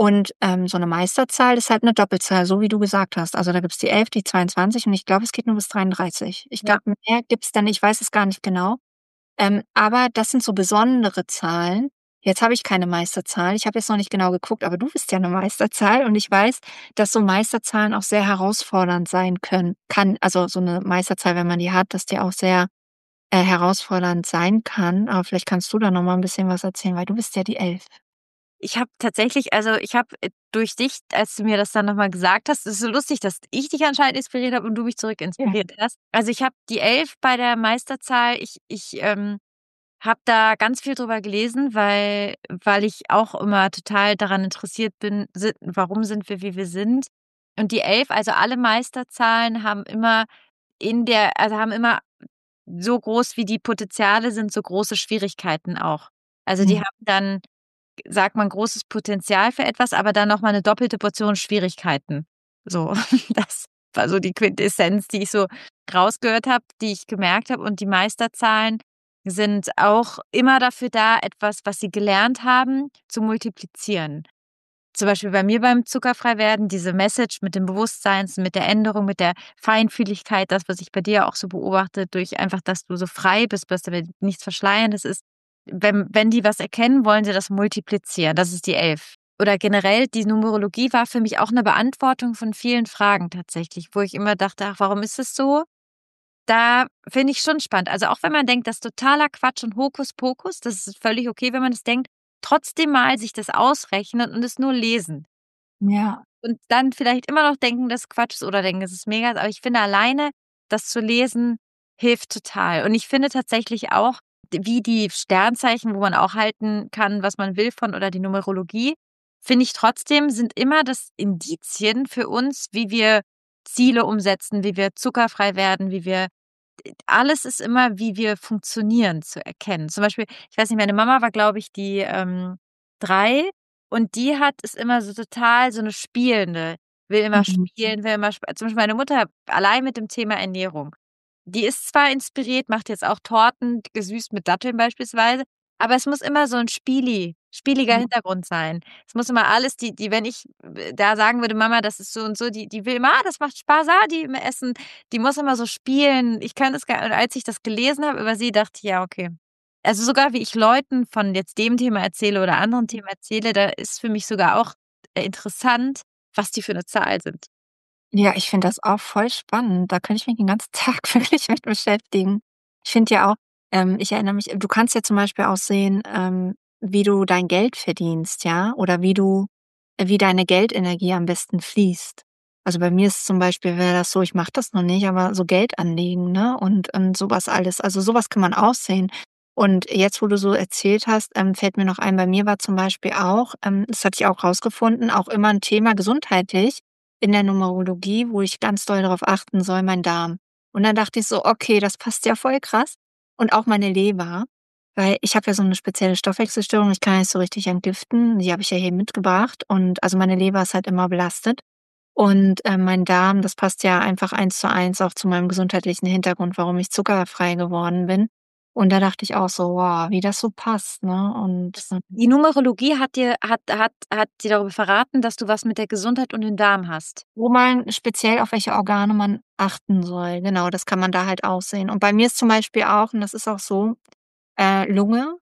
Und, ähm, so 'ne Meisterzahl ist halt 'ne Doppelzahl, so wie du gesagt hast. Also, da gibt's die elf, die zweiundzwanzig und ich glaube, es geht nur bis dreiunddreißig. Ich Ja. glaube, mehr gibt's da nicht, ich weiß es gar nicht genau. Ähm, aber das sind so besondere Zahlen. Jetzt habe ich keine Meisterzahl. Ich habe jetzt noch nicht genau geguckt, aber du bist ja 'ne Meisterzahl und ich weiß, dass so Meisterzahlen auch sehr herausfordernd sein können kann. Also, so 'ne Meisterzahl, wenn man die hat, dass die auch sehr, äh, herausfordernd sein kann. Aber vielleicht kannst du da noch mal 'n bisschen was erzählen, weil du bist ja die elf. Ich habe tatsächlich also, ich habe, äh, durch dich, als du mir das dann noch mal gesagt hast es ist so lustig, dass ich dich anscheinend inspiriert habe und du mich zurück Ja. inspiriert hast. Also, ich habe die elf bei der Meisterzahl ich ich, ähm, habe da ganz viel drüber gelesen, weil weil ich auch immer total daran interessiert bin, si warum sind wir, wie wir sind. Und die elf, also alle Meisterzahlen haben immer in der also, haben immer so groß wie die Potenziale sind, so große Schwierigkeiten auch. Also, die Mhm. haben dann, sagt man, großes Potenzial für etwas, aber dann noch mal 'ne doppelte Portion Schwierigkeiten. So, das war so die Quintessenz, die ich so rausgehört habe, die ich gemerkt habe. Und die Meisterzahlen sind auch immer dafür da, etwas, was sie gelernt haben, zu multiplizieren. Zum Beispiel bei mir beim Zuckerfrei-Werden, diese Message mit dem Bewusstseins mit der Änderung, mit der Feinfühligkeit, das, was ich bei dir auch so beobachte, durch einfach, dass du so frei bist, dass da nichts Verschleierndes ist. Wenn wenn die was erkennen, wollen sie das multiplizieren. Das ist die elf. Oder generell, die Numerologie war für mich auch 'ne Beantwortung von vielen Fragen tatsächlich, wo ich immer dachte: „Ach, warum ist es so?“ Da finde ich schon spannend. Also, auch wenn man denkt, das ist totaler Quatsch und Hokuspokus, das ist völlig okay, wenn man das denkt, trotzdem mal sich das ausrechnen und es nur lesen. Ja. Und dann vielleicht immer noch denken, dass es Quatsch ist oder denken, es ist mega. Aber ich finde alleine, das zu lesen, hilft total. Und ich finde tatsächlich auch, d wie die Sternzeichen, wo man auch halten kann, was man will von oder die Numerologie, finde ich trotzdem, sind immer das Indizien für uns, wie wir Ziele umsetzen, wie wir zuckerfrei werden, wie wir d alles ist immer, wie wir funktionieren, zu erkennen. Zum Beispiel, ich weiß nicht, meine Mama war, glaube ich, die, ähm, drei und die hat ist immer so total so 'ne Spielende, will immer Mhm. spielen, will immer sp zum Beispiel meine Mutter allein mit dem Thema Ernährung. Die ist zwar inspiriert, macht jetzt auch Torten, gesüßt mit Datteln beispielsweise, aber es muss immer so 'n Spieli spieliger Ja. Hintergrund sein. Es muss immer alles die die wenn ich da sagen würde: „Mama, das ist so und so“, die die will immer: „Ah, das macht Spaß, ah, die im Essen“, die muss immer so spielen. Ich kann das gar und als ich das gelesen habe über sie, dachte ich: „Ja, okay.“ Also, sogar wie ich Leuten von jetzt dem Thema erzähle oder anderen Themen erzähle, da ist für mich sogar auch, äh, interessant, was die für 'ne Zahl sind. Ja, ich finde das auch voll spannend. Da könnte ich mich den ganzen Tag wirklich mit beschäftigen. Ich finde ja auch ähm, ich erinnere mich du kannst ja zum Beispiel auch sehen, ähm, wie du dein Geld verdienst, ja, oder wie du wie deine Geldenergie am besten fließt. Also, bei mir ist zum Beispiel wäre das so, ich mache das noch nicht, aber so Geld anlegen, ne, und und so was alles. Also, so was kann man auch sehen. Und jetzt, wo du so erzählt hast, ähm, fällt mir noch ein, bei mir war zum Beispiel auch, ähm, das hatte ich auch rausgefunden, auch immer 'n Thema gesundheitlich in der Numerologie, wo ich ganz doll darauf achten soll, mein Darm. Und dann dachte ich so: „Okay, das passt ja voll krass.“ Und auch meine Leber, weil ich habe ja so 'ne spezielle Stoffwechselstörung, ich kann nicht so richtig entgiften, die habe ich ja hier mitgebracht und also, meine Leber ist halt immer belastet. Und, ähm, mein Darm, das passt ja einfach eins zu eins auch zu meinem gesundheitlichen Hintergrund, warum ich zuckerfrei geworden bin. Und da dachte ich auch so: „Wow, wie das so passt“, ne? Und, Das ähm die Numerologie hat dir hat hat hat dir darüber verraten, dass du was mit der Gesundheit und dem Darm hast? Wo man speziell auf welche Organe man achten soll. Genau, das kann man da halt auch sehen. Und bei mir ist zum Beispiel auch und das ist auch so, äh, Lunge.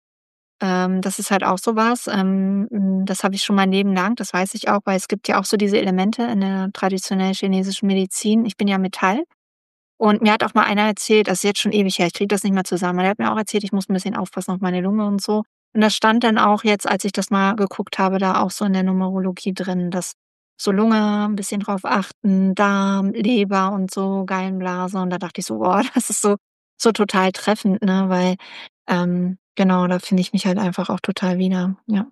Ähm, das ist halt auch so was, ähm, hm, das habe ich schon mein Leben lang, das weiß ich auch, weil es gibt ja auch so diese Elemente in der traditionell chinesischen Medizin. Ich bin ja Metall und mir hat auch mal einer erzählt das ist jetzt schon ewig her, ich kriege das nicht mehr zusammen, aber der hat mir auch erzählt, ich muss 'n bisschen aufpassen auf meine Lunge und so. Und das stand dann auch jetzt, als ich das mal geguckt habe, da auch so in der Numerologie drin, dass so Lunge 'n bisschen drauf achten, Darm, Leber und so, Gallenblase. Und da dachte ich so: „Boah, das ist so so total treffend“, ne, weil, ähm, genau, da finde ich mich halt einfach auch total wieder, ja.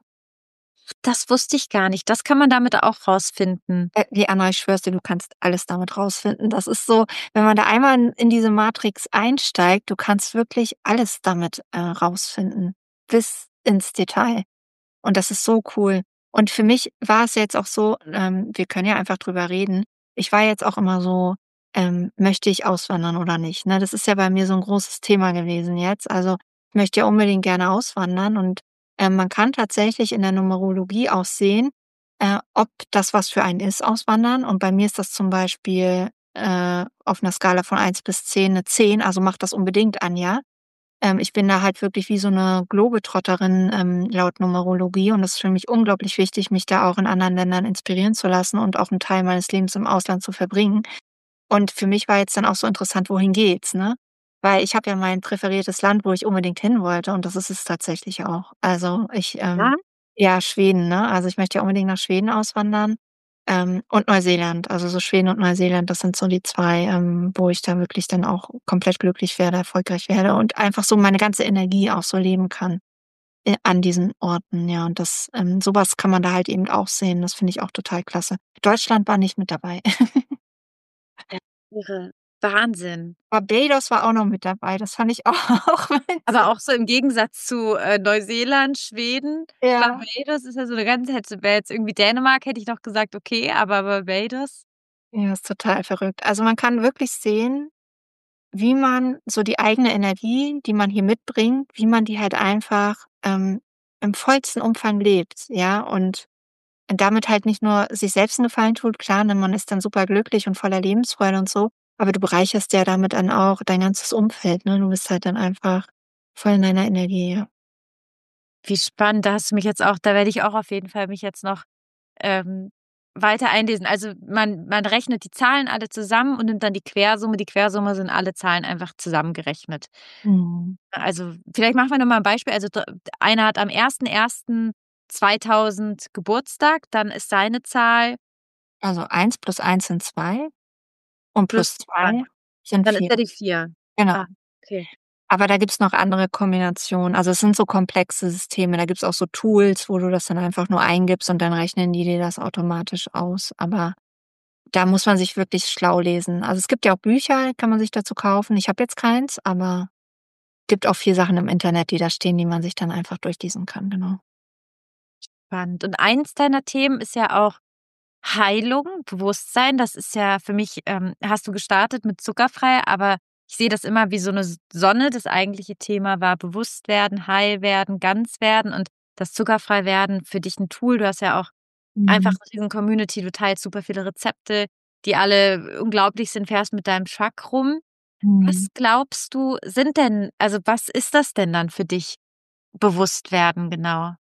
Das wusste ich gar nicht. Das kann man damit auch rausfinden? Äh, ne, Anna, ich schwöre es dir, du kannst alles damit rausfinden. Das ist so, wenn man da einmal in in diese Matrix einsteigt, du kannst wirklich alles damit, äh, rausfinden, bis ins Detail. Und das ist so cool. Und für mich war es jetzt auch so, ähm, wir können ja einfach drüber reden. Ich war jetzt auch immer so, ähm, möchte ich auswandern oder nicht, ne? Das ist ja bei mir so 'n großes Thema gewesen jetzt. Also, ich möchte ja unbedingt gerne auswandern und, ähm, man kann tatsächlich in der Numerologie auch sehen äh, ob das was für einen ist, Auswandern. Und bei mir ist das zum Beispiel, äh, auf 'ner Skala von eins bis zehn 'ne zehn, also mach das unbedingt, Anja. Ähm, ich bin da halt wirklich wie so 'ne Globetrotterin, ähm, laut Numerologie, und das ist für mich unglaublich wichtig, mich da auch in anderen Ländern inspirieren zu lassen und auch 'n Teil meines Lebens im Ausland zu verbringen. Und für mich war jetzt dann auch so interessant, wohin geht's, ne? Weil ich habe ja mein präferiertes Land, wo ich unbedingt hin wollte, und das ist es tatsächlich auch. Also, ich, ähm Ja? ja, Schweden, ne? Also, ich möchte ja unbedingt nach Schweden auswandern, ähm, und Neuseeland. Also, so Schweden und Neuseeland, das sind so die zwei, ähm, wo ich da wirklich dann auch komplett glücklich werde, erfolgreich werde und einfach so meine ganze Energie auch so leben kann, äh, an diesen Orten, ja. Und das ähm, so was kann man da halt eben auch sehen. Das finde ich auch total klasse. Deutschland war nicht mit dabei. Ja, irre. Wahnsinn. Barbados war auch noch mit dabei, das fand ich auch Aber witzig. auch so im Gegensatz zu, äh, Neuseeland, Schweden, Ja. Barbados ist ja so 'ne ganz hätte wäre jetzt irgendwie Dänemark, hätte ich noch gesagt, okay, aber Barbados? Ja, ist total verrückt. Also, man kann wirklich sehen, wie man so die eigene Energie, die man hier mitbringt, wie man die halt einfach, ähm, im vollsten Umfang lebt, ja? Und damit halt nicht nur sich selbst 'n Gefallen tut, klar, ne, man ist dann superglücklich und voller Lebensfreude und so, aber du bereicherst ja damit dann auch dein ganzes Umfeld, ne? Du bist halt dann einfach voll in deiner Energie, ja. Wie spannend, da hast du mich jetzt auch da werde ich auch auf jeden Fall mich jetzt noch, ähm, weiter einlesen. Also, man man rechnet die Zahlen alle zusammen und nimmt dann die Quersumme. Die Quersumme sind alle Zahlen einfach zusammengerechnet. Mhm. Also, vielleicht machen wir noch mal 'n Beispiel. Also, d einer hat am ersten ersten zweitausend Geburtstag, dann ist seine Zahl Also, eins plus eins sind zwei und plus plus zwei. zwei sind Dann ist vier. ja die vier. Genau. Ah, okay. Aber da gibt's noch andere Kombinationen. Also, es sind so komplexe Systeme. Da gibt's auch so Tools, wo du das dann einfach nur eingibst und dann rechnen die dir das automatisch aus. Aber da muss man sich wirklich schlau lesen. Also, es gibt ja auch Bücher, kann man sich dazu kaufen. Ich habe jetzt keins, aber gibt auch viel Sachen im Internet, die da stehen, die man sich dann einfach durchlesen kann, genau. Spannend. Und eins deiner Themen ist ja auch Heilung, Bewusstsein. Das ist ja für mich ähm, hast du gestartet mit zuckerfrei, aber ich sehe das immer wie so 'ne S Sonne. Das eigentliche Thema war Bewusstwerden, Heilwerden, Ganzwerden und das Zuckerfreiwerden für dich 'n Tool. Du hast ja auch einfach Mhm. 'ne riesen Community. Du teilst super viele Rezepte, die alle unglaublich sind, fährst mit deinem Truck rum. Was Mhm. glaubst du, sind denn also, was ist das denn dann für dich, Bewusstwerden genau?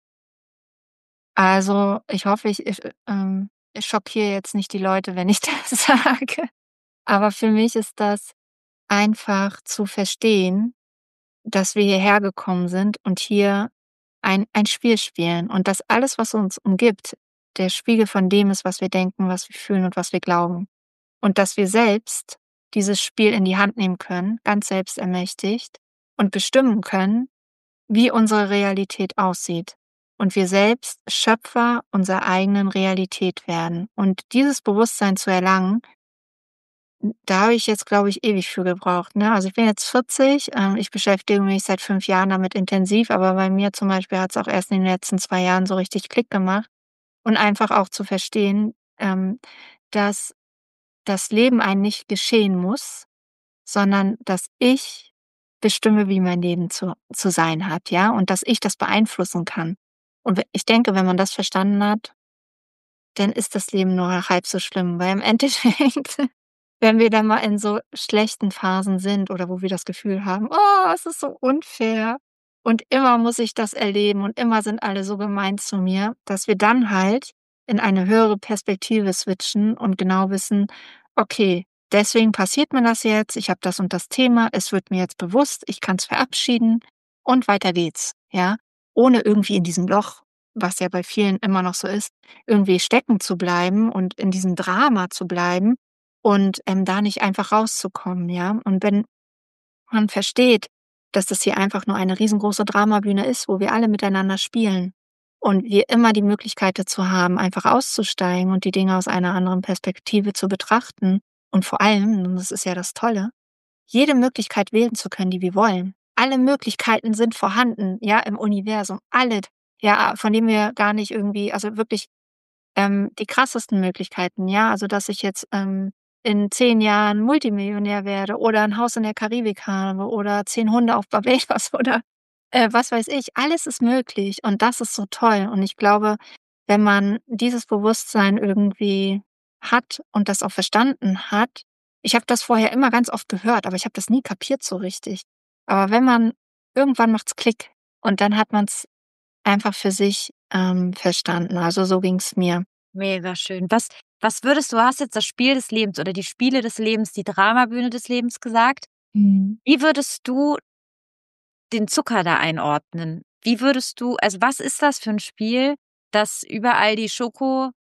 Also, ich hoffe, ich ich, ähm, ich schockiere jetzt nicht die Leute, wenn ich das sage. Aber für mich ist das einfach zu verstehen, dass wir hierher gekommen sind und hier ein ein Spiel spielen und dass alles, was uns umgibt, der Spiegel von dem ist, was wir denken, was wir fühlen und was wir glauben. Und dass wir selbst dieses Spiel in die Hand nehmen können, ganz selbstermächtigt und bestimmen können, wie unsere Realität aussieht. Und wir selbst Schöpfer unserer eigenen Realität werden. Und dieses Bewusstsein zu erlangen hm, da habe ich jetzt, glaube ich, ewig für gebraucht, ne? Also, ich bin jetzt vierzig, ähm, ich beschäftige mich seit fünf Jahren damit intensiv, aber bei mir zum Beispiel hat's auch erst in den letzten zwei Jahren so richtig Klick gemacht. Und einfach auch zu verstehen, ähm, dass das Leben einem nicht geschehen muss, sondern dass ich bestimme, wie mein Leben zu zu sein hat, ja? Und dass ich das beeinflussen kann. Und we ich denke, wenn man das verstanden hat dann ist das Leben nur halb so schlimm, weil im Endeffekt, wenn wir dann mal in so schlechten Phasen sind oder wo wir das Gefühl haben: „Oh, es ist so unfair und immer muss ich das erleben und immer sind alle so gemein zu mir“, dass wir dann halt in eine höhere Perspektive switchen und genau wissen: „Okay, deswegen passiert mir das jetzt. Ich habe das und das Thema. Es wird mir jetzt bewusst. Ich kann's verabschieden und weiter geht's“, ja? Ohne irgendwie in diesem Loch, was ja bei vielen immer noch so ist, irgendwie stecken zu bleiben und in diesem Drama zu bleiben und, ähm, da nicht einfach rauszukommen, ja? Und wenn man versteht, dass das hier einfach nur eine riesengroße Dramabühne ist, wo wir alle miteinander spielen und wir immer die Möglichkeit dazu haben, einfach auszusteigen und die Dinge aus einer anderen Perspektive zu betrachten und vor allem, und das ist ja das Tolle, jede Möglichkeit wählen zu können, die wir wollen. Alle Möglichkeiten sind vorhanden, ja, im Universum, alle, ja, von denen wir gar nicht irgendwie also, wirklich, ähm, die krassesten Möglichkeiten, ja? Also, dass ich jetzt, ähm, in zehn Jahren Multimillionär werde oder 'n Haus in der Karibik habe oder zehn Hunde auf Barbados oder, äh, was weiß ich. Alles ist möglich und das ist so toll. Und ich glaube, wenn man dieses Bewusstsein irgendwie hat und das auch verstanden hat. Ich habe das vorher immer ganz oft gehört, aber ich habe das nie kapiert so richtig. Aber wenn man irgendwann macht's Klick und dann hat man's einfach für sich, ähm, verstanden. Also, so ging's mir. Mega schön. Was was würdest du du hast jetzt das Spiel des Lebens oder die Spiele des Lebens, die Dramabühne des Lebens gesagt. Mhm. Wie würdest du den Zucker da einordnen? Wie würdest du also, was ist das für 'n Spiel, dass überall die Schoko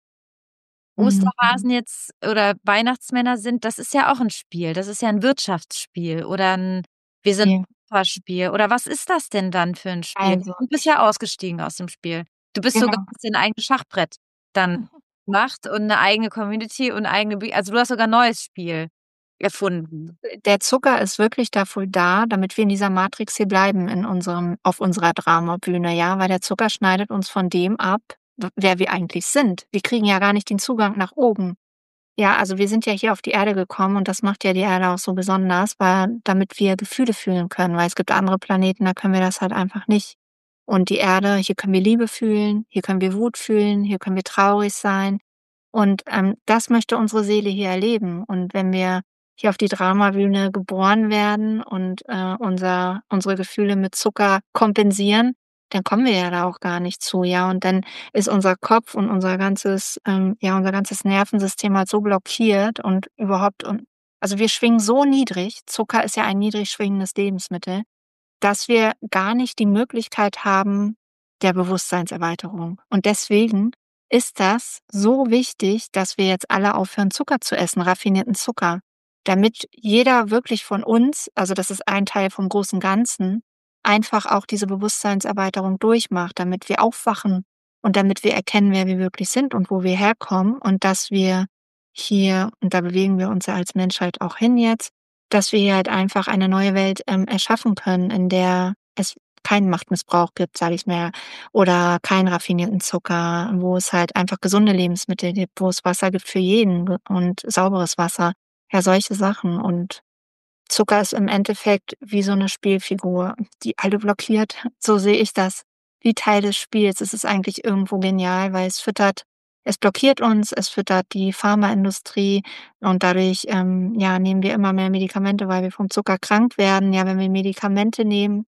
Mhm. Osterhasen jetzt oder Weihnachtsmänner sind? Das ist ja auch 'n Spiel. Das ist ja 'n Wirtschaftsspiel oder 'n Ja. Wir-sind-Spiel. Oder was ist das denn dann für 'n Spiel? Also, Du bist ich ja ausgestiegen aus dem Spiel. Du bist sogar Genau. hast dir 'n eigenes Schachbrett dann gemacht und 'ne eigene Community und eigene Bü also, du hast sogar 'n neues Spiel erfunden. Äh, der Zucker ist wirklich dafür da, damit wir in dieser Matrix hier bleiben in unserem auf unserer Dramabühne, ja? Weil der Zucker schneidet uns von dem ab, w wer wir eigentlich sind. Wir kriegen ja gar nicht den Zugang nach oben. Ja, also, wir sind ja hier auf die Erde gekommen und das macht ja die Erde auch so besonders, weil damit wir Gefühle fühlen können, weil es gibt andere Planeten, da können wir das halt einfach nicht. Und die Erde hier können wir Liebe fühlen, hier können wir Wut fühlen, hier können wir traurig sein. Und, ähm, das möchte unsere Seele hier erleben. Und wenn wir hier auf die Dramabühne geboren werden und, äh, unser unsere Gefühle mit Zucker kompensieren, dann kommen wir ja da auch gar nicht zu, ja? Und dann ist unser Kopf und unser ganzes ähm, ja, unser ganzes Nervensystem halt so blockiert und überhaupt und also, wir schwingen so niedrig, Zucker ist ja ein niedrig schwingendes Lebensmittel, dass wir gar nicht die Möglichkeit haben der Bewusstseinserweiterung. Und deswegen ist das so wichtig, dass wir jetzt alle aufhören, Zucker zu essen, raffinierten Zucker, damit jeder wirklich von uns also, das ist ein Teil vom großen Ganzen, einfach auch diese Bewusstseinserweiterung durchmacht, damit wir aufwachen und damit wir erkennen, wer wir wirklich sind und wo wir herkommen und dass wir hier und da bewegen wir uns ja als Menschheit auch hin jetzt, dass wir hier halt einfach eine neue Welt, ähm, erschaffen können, in der es keinen Machtmissbrauch gibt, sage ich mal, oder keinen raffinierten Zucker, wo es halt einfach gesunde Lebensmittel gibt, wo es Wasser gibt für jeden und sauberes Wasser. Ja, solche Sachen. Und Zucker ist im Endeffekt wie so 'ne Spielfigur, die alle blockiert. So sehe ich das, wie Teil des Spiels. Es ist eigentlich irgendwo genial, weil es füttert es blockiert uns, es füttert die Pharmaindustrie und dadurch, ähm, ja, nehmen wir immer mehr Medikamente, weil wir vom Zucker krank werden. Ja, wenn wir Medikamente nehmen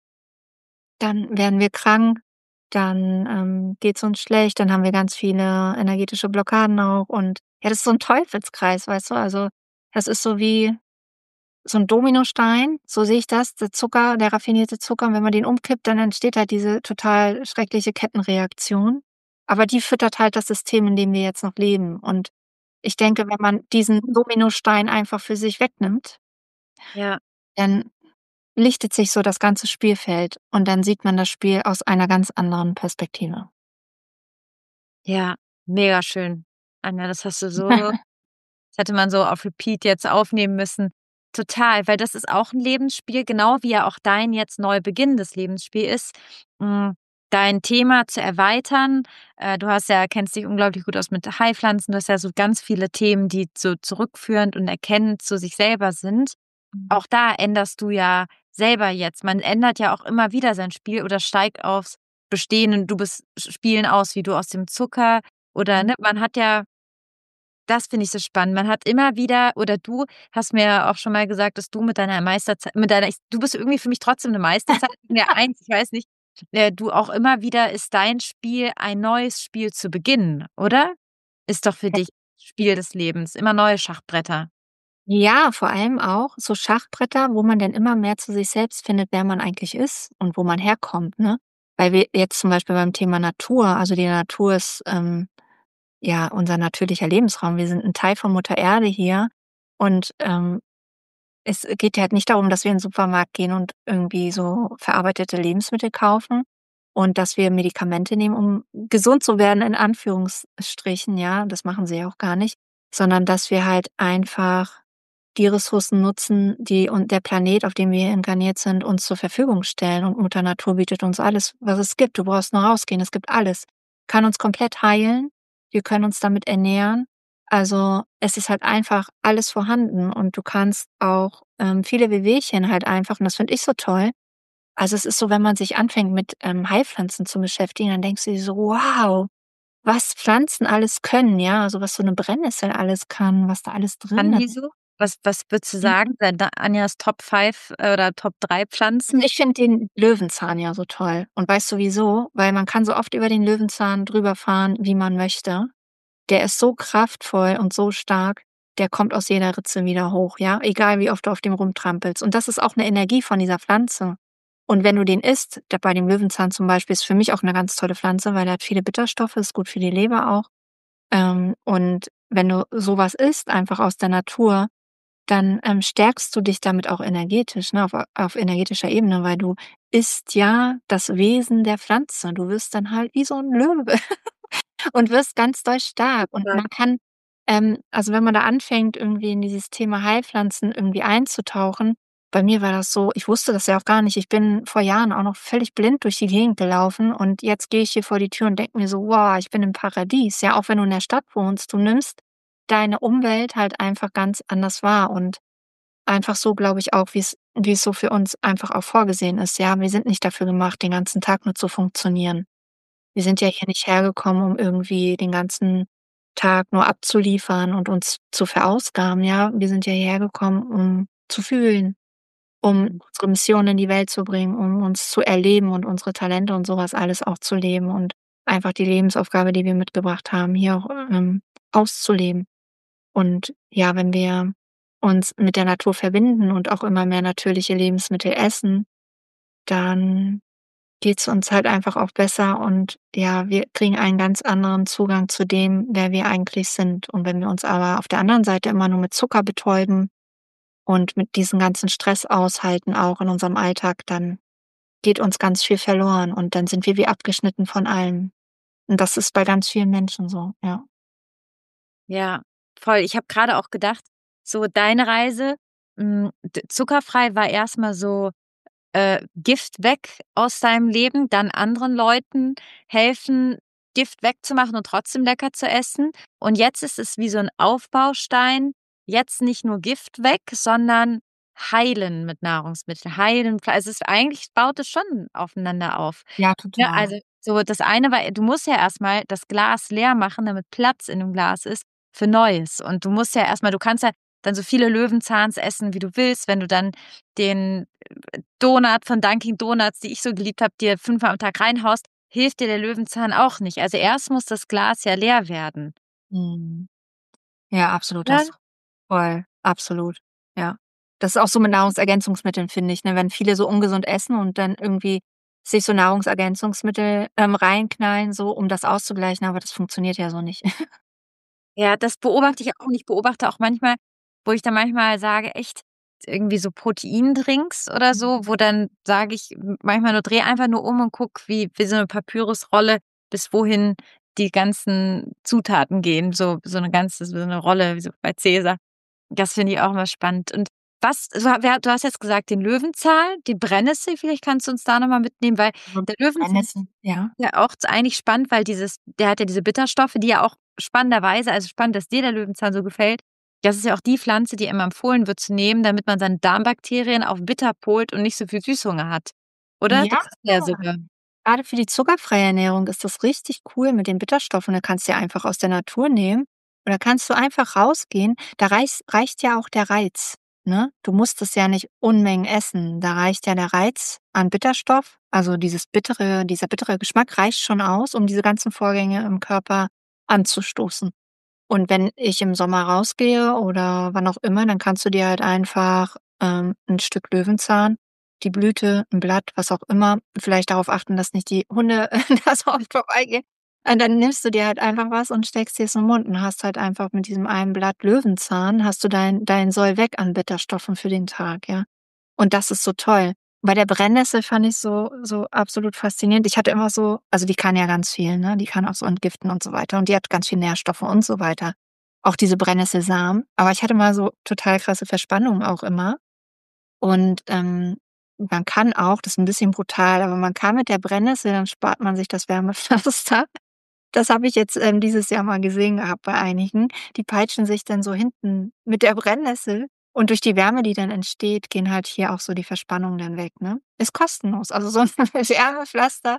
dann werden wir krank, dann, ähm, geht's uns schlecht, dann haben wir ganz viele energetische Blockaden auch und ja, das ist so 'n Teufelskreis, weißt du? Also, das ist so wie so 'n Dominostein, so sehe ich das. Der Zucker der raffinierte Zucker und wenn man den umkippt, dann entsteht halt diese total schreckliche Kettenreaktion. Aber die füttert halt das System, in dem wir jetzt noch leben. Und ich denke, wenn man diesen Dominostein einfach für sich wegnimmt Ja. dann lichtet sich so das ganze Spielfeld und dann sieht man das Spiel aus einer ganz anderen Perspektive. Ja, mega schön. Anja, das hast du so das hätte man so auf Repeat jetzt aufnehmen müssen. Total, weil das ist auch 'n Lebensspiel, genau wie ja auch dein jetzt neu beginnendes Lebensspiel ist, hm, dein Thema zu erweitern. Äh, du hast ja kennst dich unglaublich gut aus mit Heilpflanzen. Du hast ja so ganz viele Themen, die so zurückführend und erkennend zu sich selber sind. Mhm. Auch da änderst du ja selber jetzt. Man ändert ja auch immer wieder sein Spiel oder steigt aufs bestehenden du bist Sch Spielen aus, wie du aus dem Zucker oder, Mhm. ne? Man hat ja das finde ich so spannend. Man hat immer wieder oder du hast mir ja auch schon mal gesagt, dass du mit deiner Meisterzei mit deiner ich du bist irgendwie für mich trotzdem 'ne Meisterzeit in der eins, ich weiß nicht, äh, du auch immer wieder ist dein Spiel, ein neues Spiel zu beginnen, oder? Ist doch für Ja. dich Spiel des Lebens, immer neue Schachbretter. Ja, vor allem auch so Schachbretter, wo man dann immer mehr zu sich selbst findet, wer man eigentlich ist und wo man herkommt, ne? Weil wir jetzt zum Beispiel beim Thema Natur also, die Natur ist, ähm, ja unser natürlicher Lebensraum. Wir sind 'n Teil von Mutter Erde hier und, ähm, es geht ja halt nicht darum, dass wir in 'n Supermarkt gehen und irgendwie so verarbeitete Lebensmittel kaufen und dass wir Medikamente nehmen, um gesund zu werden in Anführungsstrichen, ja? Das machen sie ja auch gar nicht, sondern dass wir halt einfach die Ressourcen nutzen, die und der Planet, auf dem wir inkarniert sind, uns zur Verfügung stellen und Mutter Natur bietet uns alles, was es gibt. Du brauchst nur rausgehen, es gibt alles. Kann uns komplett heilen, wir können uns damit ernähren. Also, es ist halt einfach alles vorhanden und du kannst auch, ähm, viele Wehwehchen halt einfach und das finde ich so toll also, es ist so, wenn man sich anfängt mit, ähm, Heilpflanzen zu beschäftigen, dann denkst du dir so: „Wow, was Pflanzen alles können, ja, also was so 'ne Brennnessel alles kann, was da alles Kann drin die ist. so? Was was würdest du Mhm. sagen, sind da Anjas Top five äh, oder Top drei Pflanzen? Ich finde den Löwenzahn ja so toll. Und weißt du wieso? Weil man kann so oft über den Löwenzahn drüber fahren, wie man möchte. Der ist so kraftvoll und so stark, der kommt aus jeder Ritze wieder hoch, ja, egal wie oft du auf dem rumtrampelst. Und das ist auch 'ne Energie von dieser Pflanze. Und wenn du den isst, da bei dem Löwenzahn zum Beispiel ist für mich auch 'ne ganz tolle Pflanze, weil der hat viele Bitterstoffe, ist gut für die Leber auch. Ähm, und wenn du so was isst, einfach aus der Natur, dann, ähm, stärkst du dich damit auch energetisch, ne, auf auf energetischer Ebene, weil du isst ja das Wesen der Pflanze. Du wirst dann halt wie so 'n Löwe und wirst ganz doll stark. Und man kann ähm, also wenn man da anfängt, irgendwie in dieses Thema Heilpflanzen irgendwie einzutauchen bei mir war das so, ich wusste das ja auch gar nicht. Ich bin vor Jahren auch noch völlig blind durch die Gegend gelaufen und jetzt gehe ich hier vor die Tür und denke mir so: „Wow, ich bin im Paradies“, ja, auch wenn du in der Stadt wohnst. Du nimmst deine Umwelt halt einfach ganz anders wahr und einfach so, glaube ich auch, wie's wie's so für uns einfach auch vorgesehen ist, ja? Wir sind nicht dafür gemacht, den ganzen Tag nur zu funktionieren. Wir sind ja hier nicht hergekommen, um irgendwie den ganzen Tag nur abzuliefern und uns zu verausgaben, ja? Wir sind ja hierher gekommen, um zu fühlen, um unsere Mission in die Welt zu bringen, um uns zu erleben und unsere Talente und so was alles auch zu leben und einfach die Lebensaufgabe, die wir mitgebracht haben, hier auch, ähm, auszuleben. Und ja, wenn wir uns mit der Natur verbinden und auch immer mehr natürliche Lebensmittel essen, dann geht's uns halt einfach auch besser und ja, wir kriegen einen ganz anderen Zugang zu dem, wer wir eigentlich sind. Und wenn wir uns aber auf der anderen Seite immer nur mit Zucker betäuben und mit diesem ganzen Stress aushalten, auch in unserem Alltag, dann geht uns ganz viel verloren und dann sind wir wie abgeschnitten von allem. Und das ist bei ganz vielen Menschen so, ja. Ja, voll. Ich habe grade auch gedacht, so deine Reise, hm, d zuckerfrei war erst mal so, äh, Gift weg aus deinem Leben, dann anderen Leuten helfen, Gift wegzumachen und trotzdem lecker zu essen. Und jetzt ist es wie so 'n Aufbaustein. Jetzt nicht nur Gift weg, sondern heilen mit Nahrungsmitteln, heilen pfl also, es eigentlich baut es schon aufeinander auf. Ja, Ne, total. also, so das eine war du musst ja erst mal das Glas leer machen, damit Platz in dem Glas ist für Neues. Und du musst ja erst mal du kannst ja dann so viele Löwenzahns essen, wie du willst. Wenn du dann den, äh, Donut von Dunkin Donuts, die ich so geliebt habe, dir fünfmal am Tag reinhaust, hilft dir der Löwenzahn auch nicht. Also, erst muss das Glas ja leer werden. Mhm. Ja, absolut, da Ja. hast voll, absolut, ja. Das ist auch so mit Nahrungsergänzungsmitteln, finde ich, ne? Wenn viele so ungesund essen und dann irgendwie sich so Nahrungsergänzungsmittel, ähm, reinknallen, so um das auszugleichen, aber das funktioniert ja so nicht. Ja, das beobachte ich auch und ich beobachte auch manchmal, wo ich dann manchmal sage: „Echt?“ Irgendwie so Proteindrinks oder so, wo dann sage ich m manchmal nur: „Dreh einfach nur um und guck, wie wie so 'ne Papyrusrolle, bis wohin die ganzen Zutaten gehen“, so so 'ne ganze so 'ne Rolle wie so bei Cäsar. Das finde ich auch immer spannend. Und was so wer du hast jetzt gesagt, den Löwenzahn, die Brennnessel, vielleicht kannst du uns da noch mal mitnehmen, weil der Löwenzahn Brennnessel, ja. ja auch z eigentlich spannend, weil dieses der hat ja diese Bitterstoffe, die ja auch spannenderweise also, spannend, dass dir der Löwenzahn so gefällt. Das ist ja auch die Pflanze, die immer empfohlen wird zu nehmen, damit man seine Darmbakterien auf bitter polt und nicht so viel Süßhunger hat. Oder? Ja, Das ist ja sogar grade für die zuckerfreie Ernährung ist das richtig cool mit den Bitterstoffen. Da kannst du ja einfach aus der Natur nehmen und da kannst du einfach rausgehen. Da reichs reicht ja auch der Reiz, ne? Du musst es ja nicht Unmengen essen. Da reicht ja der Reiz an Bitterstoff, also, dieses bittere dieser bittere Geschmack reicht schon aus, um diese ganzen Vorgänge im Körper anzustoßen. Und wenn ich im Sommer rausgehe oder wann auch immer, dann kannst du dir halt einfach, ähm, 'n Stück Löwenzahn, die Blüte, 'n Blatt, was auch immer vielleicht darauf achten, dass nicht die Hunde da so oft vorbeigehen. Und dann nimmst du dir halt einfach was und steckst dir's in 'n Mund und hast halt einfach mit diesem einen Blatt Löwenzahn hast du dein dein Soll weg an Bitterstoffen für den Tag, ja? Und das ist so toll. Bei der Brennnessel fand ich's so so absolut faszinierend. Ich hatte immer so also, die kann ja ganz viel, ne? Die kann auch so entgiften und so weiter und die hat ganz viel Nährstoffe und so weiter. Auch diese Brennnesselsamen. Aber ich hatte mal so total krasse Verspannungen auch immer. Und, ähm, man kann auch das ist 'n bisschen brutal, aber man kann mit der Brennnessel dann spart man sich das Wärmepflaster. Das habe ich jetzt, ähm, dieses Jahr mal gesehen gehabt bei einigen. Die peitschen sich dann so hinten mit der Brennnessel und durch die Wärme, die dann entsteht, gehen halt hier auch so die Verspannungen dann weg, ne? Ist kostenlos. Also, so 'n Wärmepflaster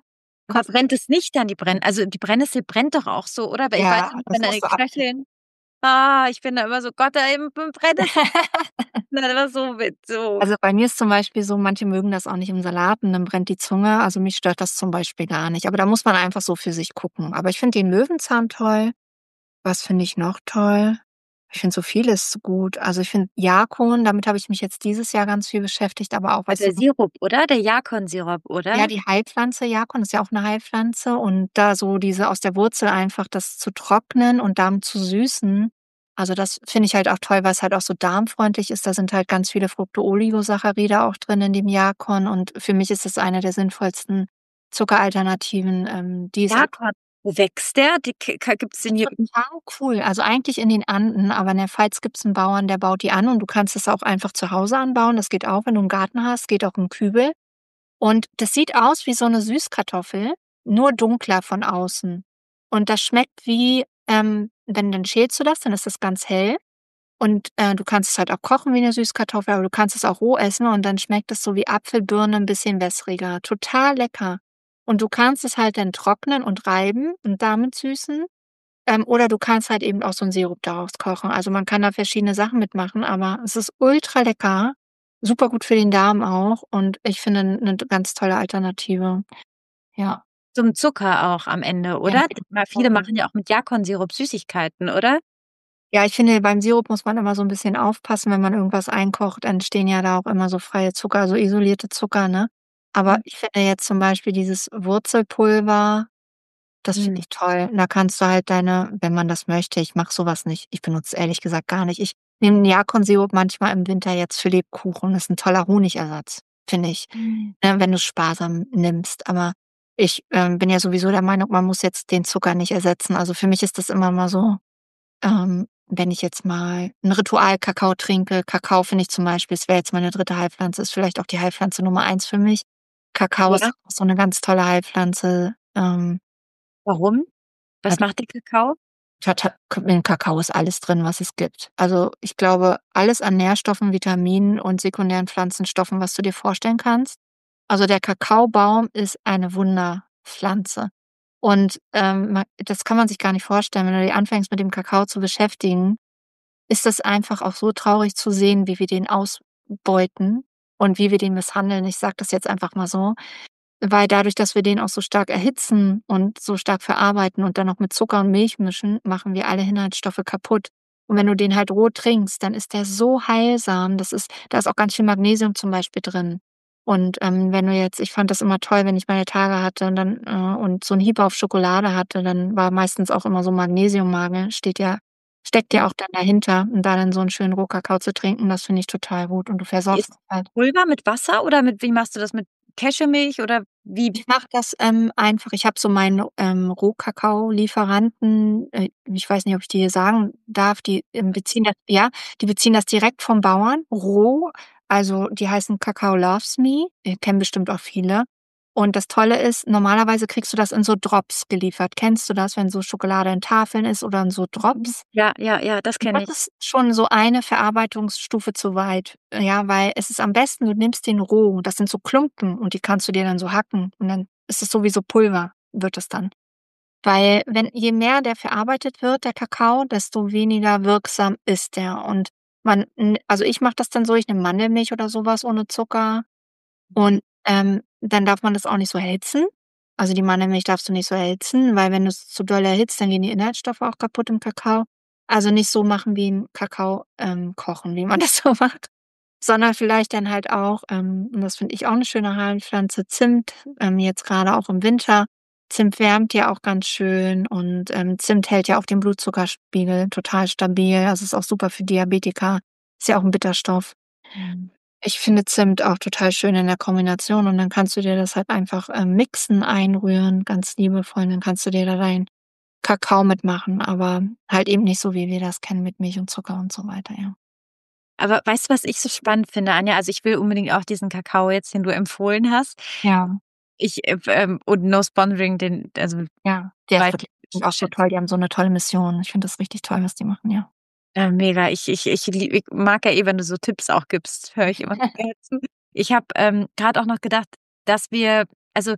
Aber brennt es nicht dann, die Brenn also, die Brennnessel brennt doch auch so, oder? Weil ich weiß Ja, immer, das wenn deine musst du abkriegen. Knöcheln ah, ich bin da immer so: „Gott, ey, b Brennnessel.“ Das war so mit so Also, bei mir ist zum Beispiel so, manche mögen das auch nicht im Salat und dann brennt die Zunge. Also, mich stört das zum Beispiel gar nicht. Aber da muss man einfach so für sich gucken. Aber ich finde den Löwenzahn toll. Was finde ich noch toll? Ich finde so vieles gut. Also, ich finde Jakon, damit habe ich mich jetzt dieses Jahr ganz viel beschäftigt, aber auch, ah, weißt du der Sirup, oder? Der Jakon-Sirup, ja, oder? die Heilpflanze Jakon ist ja auch 'ne Heilpflanze und da so diese aus der Wurzel einfach das zu trocknen und damit zu süßen, also, das finde ich halt auch toll, weil's halt auch so darmfreundlich ist. Da sind halt ganz viele Fructooligosaccharide auch drin in dem Jakon und für mich ist das eine der sinnvollsten Zuckeralternativen, ähm, die es ak Jakon. Wo wächst der? Die k ka gibt's den hier total cool. Also, eigentlich in den Anden, aber in der Pfalz gibt's 'n Bauern, der baut die an und du kannst es auch einfach zu Hause anbauen. Das geht auch, wenn du 'n Garten hast, geht auch im Kübel. Und das sieht aus wie so 'ne Süßkartoffel, nur dunkler von außen. Und das schmeckt wie, ähm wenn dann schälst du das, dann ist das ganz hell und, äh, du kannst es halt auch kochen wie 'ne Süßkartoffel, aber du kannst es auch roh essen und dann schmeckt es so wie Apfel, Birne, 'n bisschen wässriger. Total lecker. Und du kannst es halt dann trocknen und reiben und damit süßen. Ähm, oder du kannst halt eben auch so 'n Sirup daraus kochen. Also, man kann da verschiedene Sachen mitmachen, aber es ist ultra lecker, supergut für den Darm auch und ich finde 'ne d ganz tolle Alternative. Ja. Zum Zucker auch am Ende, Ja, oder? Weil viele voll. machen ja auch mit Jakon-Sirup Süßigkeiten, oder? Ja, ich finde, beim Sirup muss man immer so 'n bisschen aufpassen, wenn man irgendwas einkocht, entstehen ja da auch immer so freie Zucker, so isolierte Zucker, ne? Aber Mhm. ich finde jetzt zum Beispiel dieses Wurzelpulver, das finde Mhm. ich toll. Da kannst du halt deine wenn man das möchte ich mache so was nicht. Ich benutze es ehrlich gesagt gar nicht. Ich nehme 'n Jakon-Sirup manchmal im Winter jetzt für Lebkuchen. Das ist 'n toller Honigersatz, finde ich, Mhm. ne, wenn du's sparsam nimmst. Aber ich, ähm, bin ja sowieso der Meinung, man muss jetzt den Zucker nicht ersetzen. Also, für mich ist das immer mal so, ähm, wenn ich jetzt mal 'n Ritual-Kakao trinke Kakao finde ich zum Beispiel es wäre jetzt meine dritte Heilpflanze, ist vielleicht auch die Heilpflanze Nummer eins für mich. Kakao ist Ja. auch so 'ne ganz tolle Heilpflanze, ähm Warum? Was macht der Kakao? Tata k im Kakao ist alles drin, was es gibt. Also, ich glaube, alles an Nährstoffen, Vitaminen und sekundären Pflanzenstoffen, was du dir vorstellen kannst. Also, der Kakaobaum ist eine Wunderpflanze. Und, ähm, ma das kann man sich gar nicht vorstellen. Wenn du dich anfängst, mit dem Kakao zu beschäftigen, ist das einfach auch so traurig zu sehen, wie wir den ausbeuten und wie wir den misshandeln. Ich sage das jetzt einfach mal so, weil dadurch, dass wir den auch so stark erhitzen und so stark verarbeiten und dann noch mit Zucker und Milch mischen, machen wir alle Inhaltsstoffe kaputt. Und wenn du den halt roh trinkst, dann ist der so heilsam. Das ist da ist auch ganz viel Magnesium zum Beispiel drin. Und, ähm, wenn du jetzt ich fand das immer toll, wenn ich meine Tage hatte und dann äh, und so 'n Hieb auf Schokolade hatte, dann war meistens auch immer so Magnesiummangel, steht ja steckt ja Mhm. auch dann dahinter. Und da dann so 'n schönen Rohkakao zu trinken, das finde ich total gut und du Wie versorgst ist dich halt. Pulver mit Wasser oder mit wie machst du das, mit Cashewmilch oder wie? Ich mache das, ähm, einfach. Ich habe so meinen, ähm, Rohkakaolieferanten, äh, ich weiß nicht, ob ich die hier sagen darf, die, ähm, beziehen das ja, die beziehen das direkt vom Bauern, roh. Also, die heißen Kakao Loves Me, äh, kennen bestimmt auch viele. Und das Tolle ist, normalerweise kriegst du das in so Drops geliefert. Kennst du das, wenn so Schokolade in Tafeln ist oder in so Mhm. Drops? Ja, ja, ja, das Das kenne ich. ist schon so eine Verarbeitungsstufe zu weit, ja, weil es ist am besten, du nimmst den roh. Das sind so Klumpen und die kannst du dir dann so hacken und dann ist es so wie so Pulver wird es dann. Weil wenn je mehr der verarbeitet wird, der Kakao, desto weniger wirksam ist der. Und man n also, ich mache das dann so, ich nehme Mandelmilch oder so was ohne Zucker Mhm. und, ähm, dann darf man das auch nicht so erhitzen. Also, die Mandelmilch darfst du nicht so erhitzen, weil wenn du's zu doll erhitzt, dann gehen die Inhaltsstoffe auch kaputt im Kakao. Also, nicht so machen wie 'n Kakao, ähm, kochen, wie man das so macht, sondern vielleicht dann halt auch, ähm, und das finde ich auch 'ne schöne Heilpflanze, Zimt, ähm, jetzt grade auch im Winter. Zimt wärmt ja auch ganz schön und, ähm, Zimt hält ja auch den Blutzuckerspiegel total stabil. Also, ist auch super für Diabetiker. Ist ja auch 'n Bitterstoff. Mhm. Ich finde Zimt auch total schön in der Kombination und dann kannst du dir das halt einfach, ähm, mixen, einrühren, ganz liebevoll und dann kannst du dir da deinen Kakao mitmachen, aber halt eben nicht so, wie wir das kennen mit Milch und Zucker und so weiter, ja. Aber weißt du, was ich so spannend finde, Anja? Also, ich will unbedingt auch diesen Kakao jetzt, den du empfohlen hast. Ja. Ich, äh, ähm und no sponsoring, den also, Ja, der ist weiß wirklich ich auch so schätze. toll. Die haben so 'ne tolle Mission. Ich finde das richtig toll, was die machen, ja. Ja, mega. Ich ich ich lie ich mag ja eh, wenn du so Tipps auch gibst, höre ich immer gerne zu. Ich habe, ähm, grad auch noch gedacht, dass wir also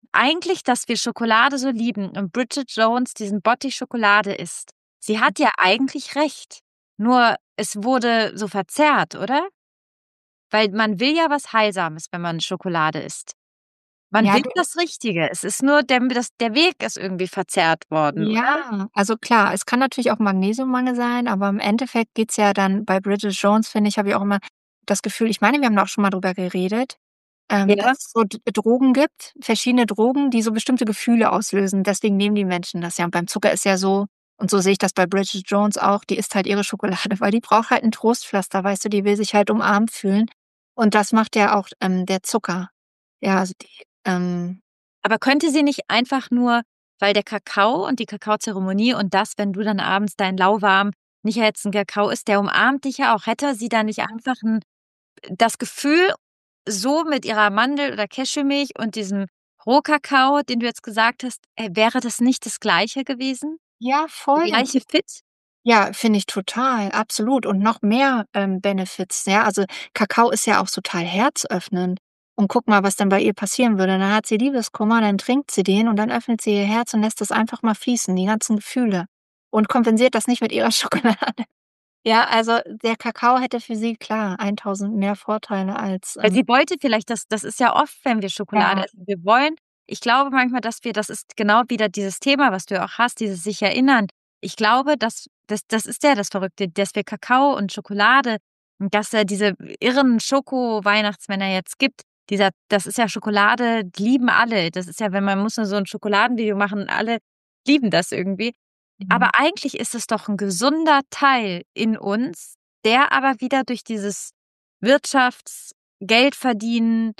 eigentlich, dass wir Schokolade so lieben und Bridget Jones diesen Bottich Schokolade isst. Sie hat ja eigentlich recht. Nur es wurde so verzerrt, oder? Weil man will ja was Heilsames, wenn man Schokolade isst. Man Ja, will du das Richtige. Es ist nur der das der Weg ist irgendwie verzerrt worden, oder? Ja, also klar, es kann natürlich auch Magnesiummangel sein, aber im Endeffekt geht's ja dann bei Bridget Jones, finde ich, habe ich auch immer das Gefühl, ich meine, wir haben da auch schon mal drüber geredet, ähm, dass Ja. es so D Drogen gibt, verschiedene Drogen, die so bestimmte Gefühle auslösen. Deswegen nehmen die Menschen das ja. Und beim Zucker ist ja so und so sehe ich das bei Bridget Jones auch, die isst halt ihre Schokolade, weil die braucht halt 'n Trostpflaster, weißt du? Die will sich halt umarmt fühlen. Und das macht ja auch, ähm, der Zucker. Ja, also die, ähm Aber könnte sie nicht einfach nur weil der Kakao und die Kakaozeremonie und das, wenn du dann abends dein lauwarm nicht jetzt 'n Kakao isst, der umarmt dich ja auch. Hätte sie da nicht einfach 'n das Gefühl, so mit ihrer Mandel oder Cashewmilch und diesem Rohkakao, den du jetzt gesagt hast, äh, wäre das nicht das Gleiche gewesen? Ja, Der voll. gleiche Fit? Ja, finde ich total, absolut und noch mehr, ähm, Benefits, ja? Also, Kakao ist ja auch total herzöffnend. Und guck mal, was dann bei ihr passieren würde. Dann hat sie Liebeskummer, dann trinkt sie den und dann öffnet sie ihr Herz und lässt das einfach mal fließen, die ganzen Gefühle. Und kompensiert das nicht mit ihrer Schokolade. Ja, also der Kakao hätte für sie klar eintausend mehr Vorteile als, Weil ähm sie wollte vielleicht das das ist ja oft, wenn wir Schokolade Ja. essen. Wir wollen ich glaube manchmal, dass wir das ist genau wieder dieses Thema, was du ja auch hast, dieses sich erinnern. Ich glaube, dass das das ist ja das Verrückte, dass wir Kakao und Schokolade und dass ja diese irren Schoko-Weihnachtsmänner jetzt gibt. Dieser das ist ja Schokolade, die lieben alle. Das ist ja, wenn man muss nur so 'n Schokoladenvideo machen, alle lieben das irgendwie. Mhm. Aber eigentlich ist es doch 'n gesunder Teil in uns, der aber wieder durch dieses Wirtschafts Geldverdienen,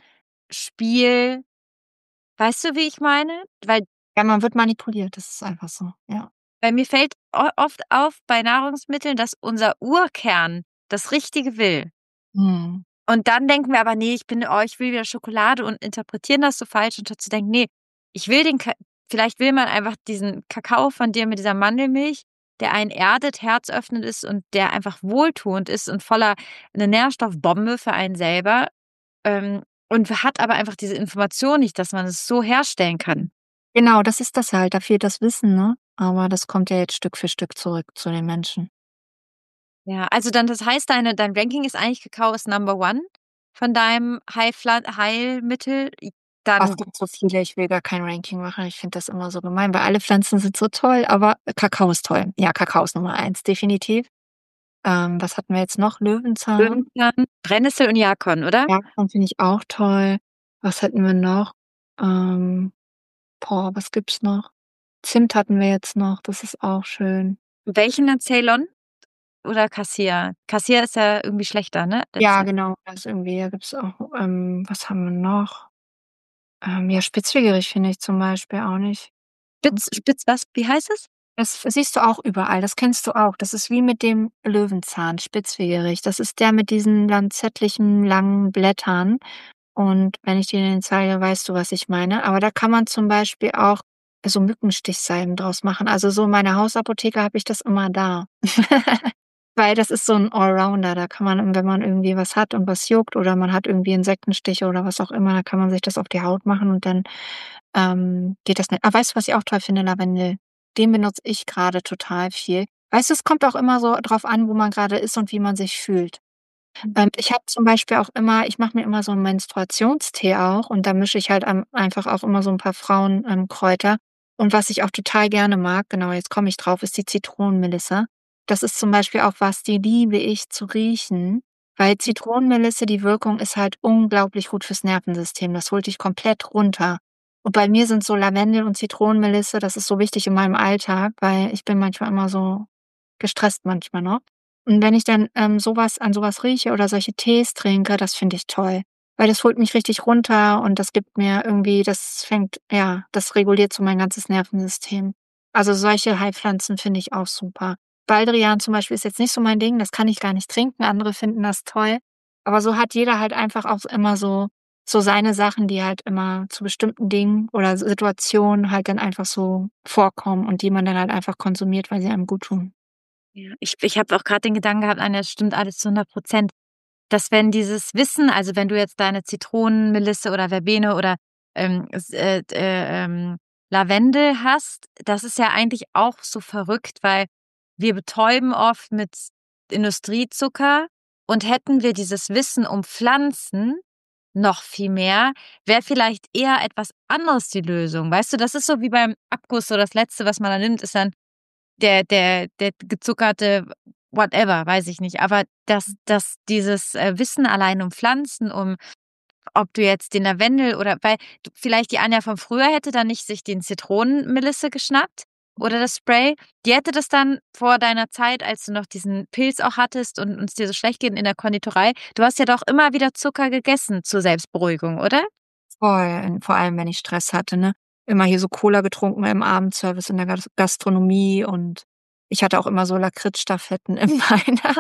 Spiel weißt du, wie ich meine? Weil Ja, man wird manipuliert, das ist einfach so, ja. weil mir fällt o oft auf bei Nahrungsmitteln, dass unser Urkern das Richtige will. Mhm. Und dann denken wir aber: „Ne, ich bin oh, ich will wieder Schokolade“ und interpretieren das so falsch, anstatt zu denken: „Ne, ich will den Ka“ vielleicht will man einfach diesen Kakao von dir mit dieser Mandelmilch, der einen erdet, herzöffnend ist und der einfach wohltuend ist und voller 'ne Nährstoffbombe für einen selber, ähm, und hat aber einfach diese Information nicht, dass man es so herstellen kann. Genau, das ist das halt, da fehlt das Wissen, ne? Aber das kommt ja jetzt Stück für Stück zurück zu den Menschen. Ja, also dann das heißt, deine dein Ranking ist eigentlich Kakao ist Number one von deinem Heilpflan Heilmittel, i Ach, es dann gibt so viele, ich will gar kein Ranking machen. Ich finde das immer so gemein, weil alle Pflanzen sind so toll, aber Kakao ist toll. Ja, Kakao ist Nummer eins, definitiv. Ähm, was hatten wir jetzt noch? Löwenzahn. Löwenzahn, Brennnessel und Jakon, oder? Jakon finde ich auch toll. Was hatten wir noch? Ähm, boah, was gibt's noch? Zimt hatten wir jetzt noch, das ist auch schön. Welchen dann Ceylon oder Cassia? Cassia ist ja irgendwie schlechter, ne? Ja, Letzte genau, das irgendwie da gibt's auch ähm, was haben wir noch? Ähm, ja, Spitzwegerich finde ich zum Beispiel auch nicht Spitz Spitz was? Wie heißt es? Das siehst du auch überall, das kennst du auch. Das ist wie mit dem Löwenzahn, Spitzwegerich. Das ist der mit diesen lanzettlichen, langen Blättern. Und wenn ich dir den zeige, weißt du, was ich meine. Aber da kann man zum Beispiel auch so Mückenstichsalben draus machen. Also, so in meiner Hausapotheke habe ich das immer da. Weil das ist so 'n Allrounder, da kann man, wenn man irgendwie was hat und was juckt oder man hat irgendwie Insektenstiche oder was auch immer, da kann man sich das auf die Haut machen und dann, ähm, geht das nicht. Ah, weißt du, was ich auch toll finde? Lavendel. Den benutze ich grade total viel. Weißt du, es kommt auch immer so drauf an, wo man grade ist und wie man sich fühlt. Ähm, ich habe zum Beispiel auch immer ich mache mir immer so 'n Menstruationstee auch und da mische ich halt, ähm, einfach auch immer so 'n paar Frauen ähm, Kräuter. Und was ich auch total gerne mag, genau, jetzt komme ich drauf, ist die Zitronenmelisse. Das ist zum Beispiel auch was, die liebe ich zu riechen, weil Zitronenmelisse, die Wirkung ist halt unglaublich gut fürs Nervensystem. Das holt dich komplett runter. Und bei mir sind so Lavendel und Zitronenmelisse das ist so wichtig in meinem Alltag, weil ich bin manchmal immer so gestresst manchmal noch. Und wenn ich dann, ähm, so was an so was rieche oder solche Tees trinke, das finde ich toll. Weil das holt mich richtig runter und das gibt mir irgendwie das fängt ja, das reguliert so mein ganzes Nervensystem. Also, solche Heilpflanzen finde ich auch super. Baldrian zum Beispiel ist jetzt nicht so mein Ding, das kann ich gar nicht trinken, andere finden das toll. Aber so hat jeder halt einfach auch immer so so seine Sachen, die halt immer zu bestimmten Dingen oder Situationen halt dann einfach so vorkommen und die man dann halt einfach konsumiert, weil sie einem guttun. Ja, ich ich habe auch grad den Gedanken gehabt, Anja, es stimmt alles zu hundert Prozent, dass wenn dieses Wissen also, wenn du jetzt deine Zitronenmelisse oder Verbene oder ähm, s äh, d äh, ähm, Lavendel hast, das ist ja eigentlich auch so verrückt, weil wir betäuben oft mit Industriezucker und hätten wir dieses Wissen um Pflanzen noch viel mehr, wäre vielleicht eher etwas anderes die Lösung. Weißt du, das ist so wie beim Abguss, so das Letzte, was man da nimmt, ist dann der der der gezuckerte whatever, weiß ich nicht. Aber dass dass dieses, äh, Wissen allein um Pflanzen, um ob du jetzt den Lavendel oder weil du vielleicht die Anja von früher hätte dann nicht sich den Zitronenmelisse geschnappt oder das Spray. Die hätte das dann vor deiner Zeit, als du noch diesen Pilz auch hattest und und es dir so schlecht geht in der Konditorei, du hast ja doch immer wieder Zucker gegessen zur Selbstberuhigung, oder? Voll, vor allem, wenn ich Stress hatte, ne? Immer hier so Cola getrunken im Abendservice in der Gas Gastronomie und ich hatte auch immer so Lakritzstafetten in meiner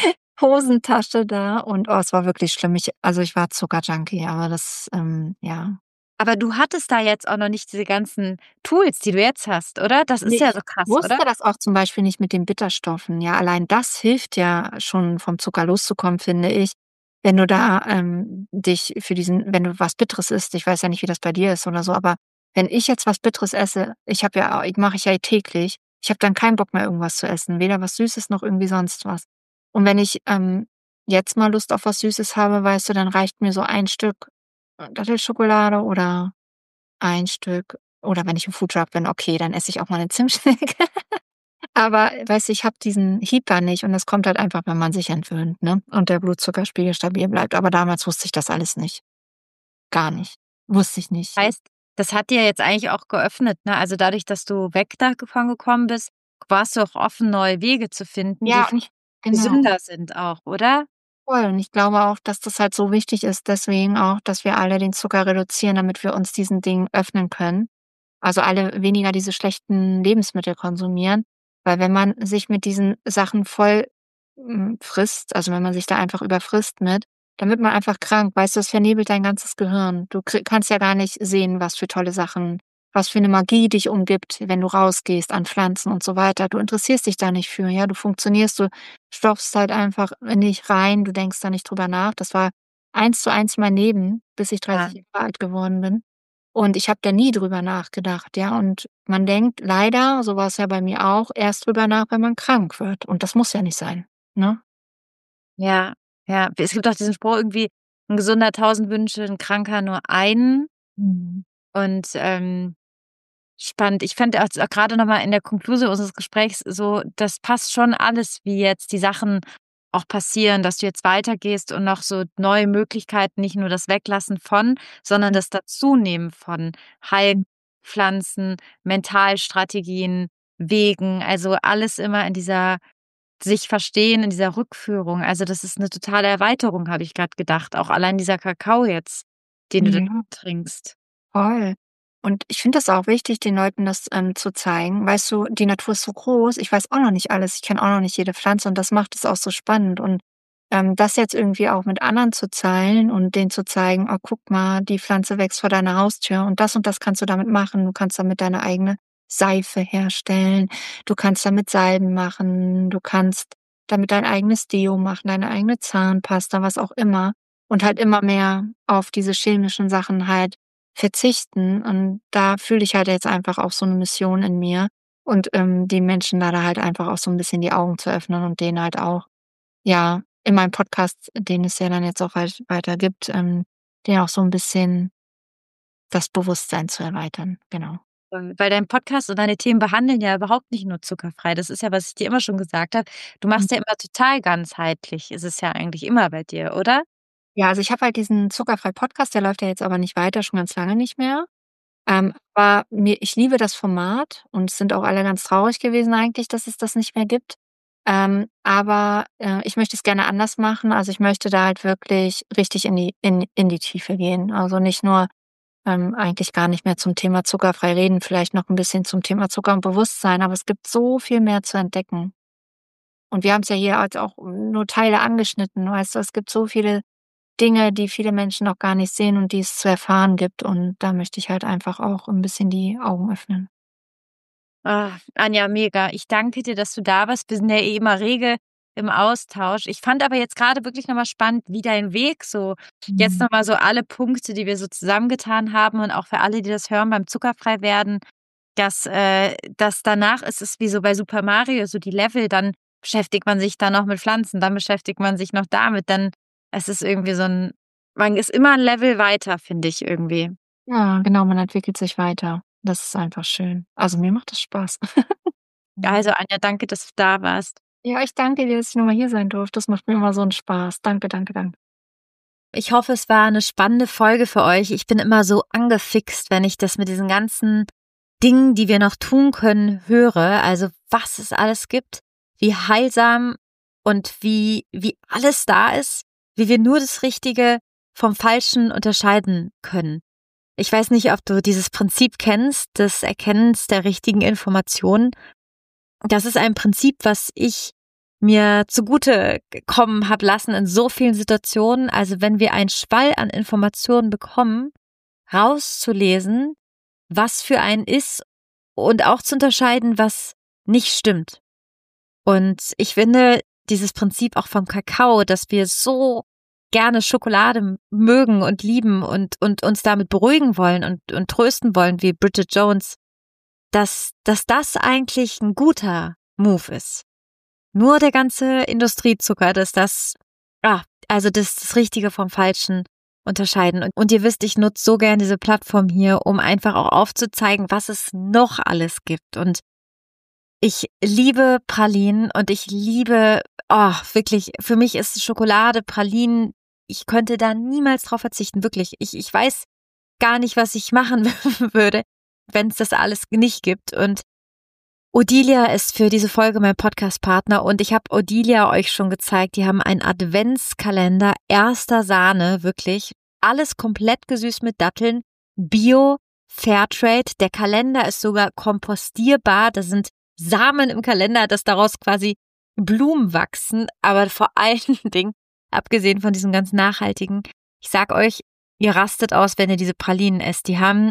Hosentasche da und, oh, es war wirklich schlimm. Ich also, ich war Zuckerjunkie, aber das, ähm, ja. Aber du hattest da jetzt auch noch nicht diese ganzen Tools, die du jetzt hast, oder? Das ist Ne, ja ich so krass, oder? wusste das auch zum Beispiel nicht mit den Bitterstoffen. Ja, allein das hilft ja schon, vom Zucker loszukommen, finde ich. Wenn du da, ähm, dich für diesen wenn du was Bitteres isst, ich weiß ja nicht, wie das bei dir ist oder so, aber wenn ich jetzt was Bitteres esse, ich habe ja mache ich ja täglich, ich habe dann keinen Bock mehr, irgendwas zu essen, weder was Süßes noch irgendwie sonst was. Und wenn ich, ähm, jetzt mal Lust auf was Süßes habe, weißt du, dann reicht mir so ein Stück, äh, Datelschokolade oder ein Stück oder wenn ich im Foodtruck bin, okay, dann esse ich auch mal 'ne Zimtschnecke. Aber weißt du, ich habe diesen Hyper nicht und das kommt halt einfach, wenn man sich entwöhnt, ne, und der Blutzuckerspiegel stabil bleibt. Aber damals wusste ich das alles nicht. Gar nicht. Wusste ich nicht. Heißt, das hat dir jetzt eigentlich auch geöffnet, ne? Also, dadurch, dass du weg davon gekommen bist, warst du auch offen, neue Wege zu finden, die Ja, viel und ich genau. gesünder sind auch, oder? Voll. Und ich glaube auch, dass das halt so wichtig ist, deswegen auch, dass wir alle den Zucker reduzieren, damit wir uns diesen Dingen öffnen können. Also, alle weniger diese schlechten Lebensmittel konsumieren, weil wenn man sich mit diesen Sachen voll, hm, frisst, also, wenn man sich da einfach überfrisst mit, dann wird man einfach krank. Weißt du, das vernebelt dein ganzes Gehirn. Du kri kannst ja gar nicht sehen, was für tolle Sachen was für 'ne Magie dich umgibt, wenn du rausgehst an Pflanzen und so weiter. Du interessierst dich da nicht für, ja? Du funktionierst, du stopfst halt einfach in dich rein, du denkst da nicht drüber nach. Das war eins zu eins mein Leben, bis ich Ja. dreißig Jahre alt geworden bin. Und ich habe da nie drüber nachgedacht, ja? Und man denkt leider, so war's ja bei mir auch, erst drüber nach, wenn man krank wird. Und das muss ja nicht sein, ne? Ja, ja. Es gibt auch diesen Spruch irgendwie: „'N Gesunder tausend Wünsche, 'n Kranker nur einen.“ Mhm. Und, ähm, spannend. Ich fand auch auch grade noch mal in der Konklusion unseres Gesprächs so, das passt schon alles, wie jetzt die Sachen auch passieren, dass du jetzt weitergehst und noch so neue Möglichkeiten, nicht nur das Weglassen von, sondern Mhm. das Dazunehmen von Heilpflanzen, Mentalstrategien, Wegen, also, alles immer in dieser sich verstehen, in dieser Rückführung. Also, das ist 'ne totale Erweiterung, habe ich grad gedacht. Auch allein dieser Kakao jetzt, den du da Ja. trinkst. Voll. Und ich finde das auch wichtig, den Leuten das, ähm, zu zeigen. Weißt du, die Natur ist so groß, ich weiß auch noch nicht alles. Ich kenne auch noch nicht jede Pflanze und das macht es auch so spannend. Und, ähm, das jetzt irgendwie auch mit anderen zu teilen und denen zu zeigen: „Oh, guck mal, die Pflanze wächst vor deiner Haustür und das und das kannst du damit machen. Du kannst damit deine eigene Seife herstellen. Du kannst damit Salben machen. Du kannst damit dein eigenes Deo machen, deine eigene Zahnpasta“, was auch immer. Und halt immer mehr auf diese chemischen Sachen halt verzichten. Und da fühle ich halt jetzt einfach auch so 'ne Mission in mir und, ähm, den Menschen da da halt einfach auch so 'n bisschen die Augen zu öffnen und denen halt auch, ja, in meinem Podcast, den es ja dann jetzt auch weit weiter gibt, ähm, denen auch so 'n bisschen das Bewusstsein zu erweitern, genau. Ähm, weil dein Podcast und deine Themen behandeln ja überhaupt nicht nur zuckerfrei. Das ist ja, was ich dir immer schon gesagt habe. Du Mhm. machst ja immer total ganzheitlich, ist es ja eigentlich immer bei dir, oder? Ja, also, ich habe halt diesen Zuckerfrei-Podcast, der läuft ja jetzt aber nicht weiter, schon ganz lange nicht mehr. Ähm, aber mir ich liebe das Format und es sind auch alle ganz traurig gewesen eigentlich, dass es das nicht mehr gibt. Ähm, aber, äh, ich möchte es gerne anders machen. Also, ich möchte da halt wirklich richtig in die in in die Tiefe gehen. Also, nicht nur ähm, eigentlich gar nicht mehr zum Thema zuckerfrei reden, vielleicht noch 'n bisschen zum Thema Zucker und Bewusstsein, aber es gibt so viel mehr zu entdecken. Und wir haben's ja hier halt auch nur Teile angeschnitten, weißt du? Es gibt so viele Dinge, die viele Menschen noch gar nicht sehen und die es zu erfahren gibt. Und da möchte ich halt einfach auch 'n bisschen die Augen öffnen. Ah, Anja, mega. Ich danke dir, dass du da warst. Wir sind ja eh immer rege im Austausch. Ich fand aber jetzt gerade wirklich nochmal spannend, wie dein Weg so, jetzt Mhm. nochmal so alle Punkte, die wir so zusammengetan haben und auch für alle, die das hören beim Zuckerfrei werden, dass, äh, dass danach ist es wie so bei Super Mario, so die Level, dann beschäftigt man sich dann noch mit Pflanzen, dann beschäftigt man sich noch damit, dann es ist irgendwie so ein, man ist immer ein Level weiter, finde ich irgendwie. Ja, genau, man entwickelt sich weiter. Das ist einfach schön. Also, mir macht das Spaß. Also Mhm. Anja, danke, dass du da warst. Ja, ich danke dir, dass ich noch mal hier sein durfte. Das macht mir immer so 'n Spaß. Danke, danke, danke. Ich hoffe, es war eine spannende Folge für euch. Ich bin immer so angefixt, wenn ich das mit diesen ganzen Dingen, die wir noch tun können, höre. Also was es alles gibt, wie heilsam und wie, wie alles da ist, wie wir nur das Richtige vom Falschen unterscheiden können. Ich weiß nicht, ob du dieses Prinzip kennst, des Erkennens der richtigen Informationen. Das ist ein Prinzip, was ich mir zugute kommen habe lassen in so vielen Situationen. Also wenn wir einen Schwall an Informationen bekommen, rauszulesen, was für einen ist und auch zu unterscheiden, was nicht stimmt. Und ich finde dieses Prinzip auch vom Kakao, dass wir so gerne Schokolade mögen und lieben und, und uns damit beruhigen wollen und, und trösten wollen, wie Bridget Jones, dass, dass das eigentlich ein guter Move ist. Nur der ganze Industriezucker, dass das, ah, also das, das Richtige vom Falschen unterscheiden. Und, und ihr wisst, ich nutze so gern diese Plattform hier, um einfach auch aufzuzeigen, was es noch alles gibt. Und ich liebe Pralinen und ich liebe, oh, wirklich, für mich ist Schokolade, Pralinen, ich könnte da niemals drauf verzichten, wirklich. Ich, ich weiß gar nicht, was ich machen würde, wenn es das alles nicht gibt. Und Odilia ist für diese Folge mein Podcast-Partner und ich habe Odilia euch schon gezeigt. Die haben einen Adventskalender erster Sahne, wirklich. Alles komplett gesüßt mit Datteln, Bio, Fairtrade. Der Kalender ist sogar kompostierbar. Da sind Samen im Kalender, dass daraus quasi Blumen wachsen. Aber vor allen Dingen, abgesehen von diesem ganz nachhaltigen, ich sag euch, ihr rastet aus, wenn ihr diese Pralinen esst. Die haben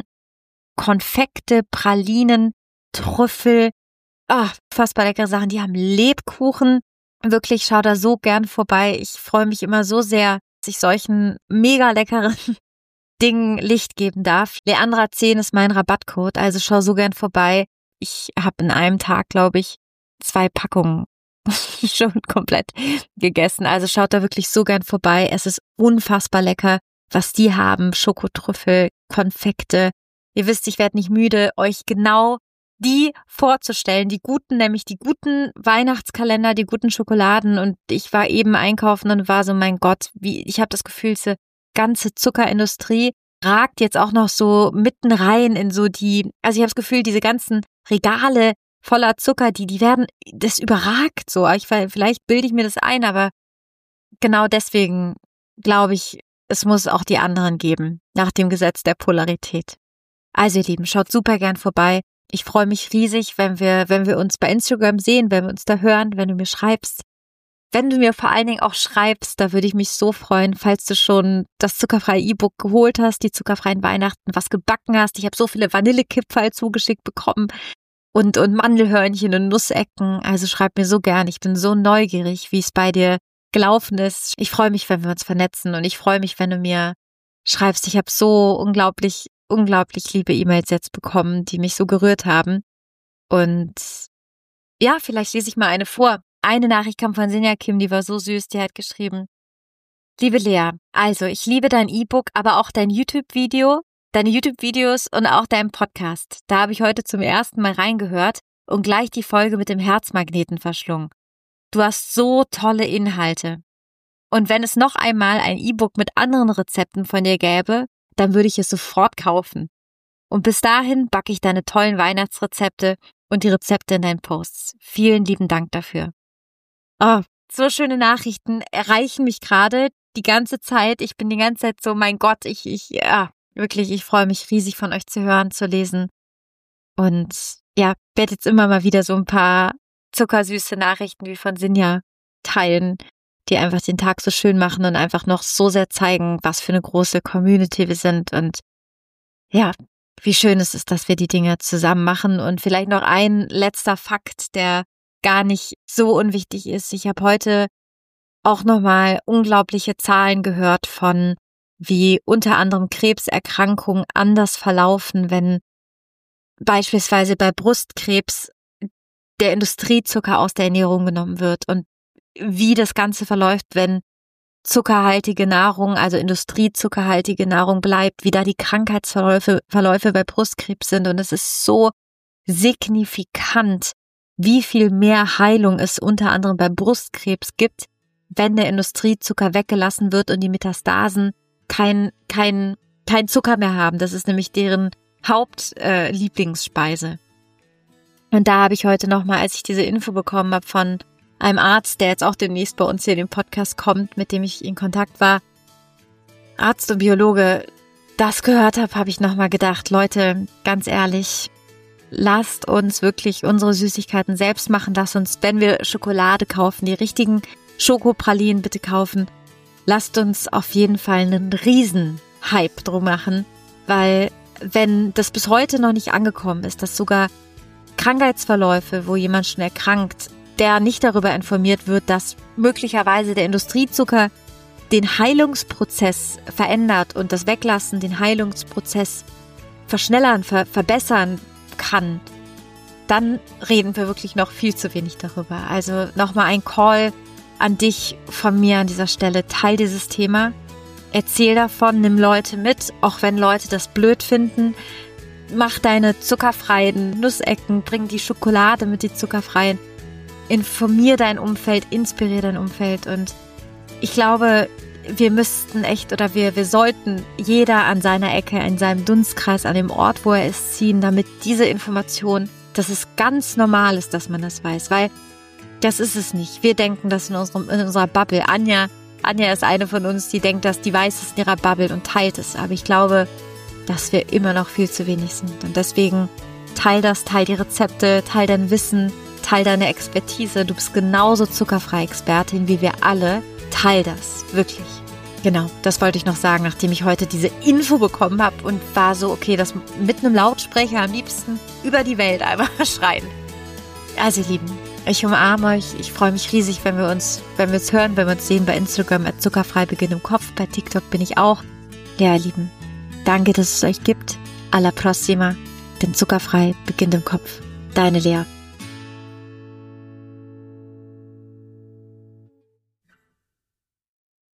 Konfekte, Pralinen, Trüffel, ah, fassbar leckere Sachen. Die haben Lebkuchen. Wirklich, schau da so gern vorbei. Ich freue mich immer so sehr, dass ich solchen mega leckeren Dingen Licht geben darf. Leandra zehn ist mein Rabattcode, also schau so gern vorbei. Ich habe in einem Tag, glaube ich, zwei Packungen schon komplett gegessen. Also schaut da wirklich so gern vorbei. Es ist unfassbar lecker, was die haben. Schokotrüffel, Konfekte. Ihr wisst, ich werde nicht müde, euch genau die vorzustellen, die guten, nämlich die guten Weihnachtskalender, die guten Schokoladen. Und ich war eben einkaufen und war so, mein Gott, wie ich habe das Gefühl, diese ganze Zuckerindustrie ragt jetzt auch noch so mitten rein in so die, also ich habe das Gefühl, diese ganzen Regale voller Zucker, die, die werden, das überragt so. Ich, vielleicht bilde ich mir das ein, aber genau deswegen glaube ich, es muss auch die anderen geben, nach dem Gesetz der Polarität. Also ihr Lieben, schaut super gern vorbei. Ich freue mich riesig, wenn wir, wenn wir uns bei Instagram sehen, wenn wir uns da hören, wenn du mir schreibst. Wenn du mir vor allen Dingen auch schreibst, da würde ich mich so freuen, falls du schon das zuckerfreie E-Book geholt hast, die zuckerfreien Weihnachten, was gebacken hast. Ich habe so viele Vanillekipferl zugeschickt bekommen und, und Mandelhörnchen und Nussecken. Also schreib mir so gern. Ich bin so neugierig, wie es bei dir gelaufen ist. Ich freue mich, wenn wir uns vernetzen und ich freue mich, wenn du mir schreibst. Ich habe so unglaublich unglaublich liebe E-Mails jetzt bekommen, die mich so gerührt haben. Und ja, vielleicht lese ich mal eine vor. Eine Nachricht kam von Sinja Kim, die war so süß, die hat geschrieben: Liebe Lea, also ich liebe dein E-Book, aber auch dein YouTube-Video, deine YouTube-Videos und auch deinen Podcast. Da habe ich heute zum ersten Mal reingehört und gleich die Folge mit dem Herzmagneten verschlungen. Du hast so tolle Inhalte. Und wenn es noch einmal ein E-Book mit anderen Rezepten von dir gäbe, dann würde ich es sofort kaufen. Und bis dahin backe ich deine tollen Weihnachtsrezepte und die Rezepte in deinen Posts. Vielen lieben Dank dafür. Oh, so schöne Nachrichten erreichen mich gerade die ganze Zeit. Ich bin die ganze Zeit so, mein Gott, ich, ich, ja, wirklich, ich freue mich riesig von euch zu hören, zu lesen. Und ja, werde jetzt immer mal wieder so ein paar zuckersüße Nachrichten wie von Sinja teilen, die einfach den Tag so schön machen und einfach noch so sehr zeigen, was für eine große Community wir sind und ja, wie schön es ist, dass wir die Dinge zusammen machen. Und vielleicht noch ein letzter Fakt, der gar nicht so unwichtig ist. Ich habe heute auch nochmal unglaubliche Zahlen gehört von, wie unter anderem Krebserkrankungen anders verlaufen, wenn beispielsweise bei Brustkrebs der Industriezucker aus der Ernährung genommen wird und wie das Ganze verläuft, wenn zuckerhaltige Nahrung, also industriezuckerhaltige Nahrung bleibt, wie da die Krankheitsverläufe Verläufe bei Brustkrebs sind. Und es ist so signifikant, wie viel mehr Heilung es unter anderem bei Brustkrebs gibt, wenn der Industriezucker weggelassen wird und die Metastasen kein, kein, kein Zucker mehr haben. Das ist nämlich deren Hauptlieblingsspeise. Äh, und da habe ich heute nochmal, als ich diese Info bekommen habe von einem Arzt, der jetzt auch demnächst bei uns hier in den Podcast kommt, mit dem ich in Kontakt war, Arzt und Biologe, das gehört habe, habe ich nochmal gedacht, Leute, ganz ehrlich, lasst uns wirklich unsere Süßigkeiten selbst machen. Lasst uns, wenn wir Schokolade kaufen, die richtigen Schokopralinen bitte kaufen. Lasst uns auf jeden Fall einen riesen Hype drum machen, weil wenn das bis heute noch nicht angekommen ist, dass sogar Krankheitsverläufe, wo jemand schon erkrankt, der nicht darüber informiert wird, dass möglicherweise der Industriezucker den Heilungsprozess verändert und das Weglassen den Heilungsprozess verschnellern, ver- verbessern kann, dann reden wir wirklich noch viel zu wenig darüber. Also nochmal ein Call an dich von mir an dieser Stelle. Teil dieses Thema, erzähl davon, nimm Leute mit, auch wenn Leute das blöd finden. Mach deine zuckerfreien Nussecken, bring die Schokolade mit die zuckerfreien. Informier dein Umfeld, inspirier dein Umfeld. Und ich glaube, wir müssten echt oder wir, wir sollten jeder an seiner Ecke, in seinem Dunstkreis, an dem Ort, wo er ist, ziehen, damit diese Information, dass es ganz normal ist, dass man das weiß, weil das ist es nicht. Wir denken das in, unserem, in unserer Bubble. Anja, Anja ist eine von uns, die denkt, dass die weiß es in ihrer Bubble und teilt es. Aber ich glaube, dass wir immer noch viel zu wenig sind. Und deswegen teil das, teil die Rezepte, teil dein Wissen, teil deine Expertise. Du bist genauso zuckerfreie Expertin wie wir alle. Teil das, wirklich. Genau, das wollte ich noch sagen, nachdem ich heute diese Info bekommen habe und war so, okay, das mit einem Lautsprecher am liebsten über die Welt einmal schreien. Also ihr Lieben, ich umarme euch. Ich freue mich riesig, wenn wir uns, wenn wir uns hören, wenn wir uns sehen bei Instagram at zuckerfrei beginnt im Kopf. Bei TikTok bin ich auch. Ja, ihr Lieben, danke, dass es euch gibt. Alla prossima, denn zuckerfrei beginnt im Kopf. Deine Lea.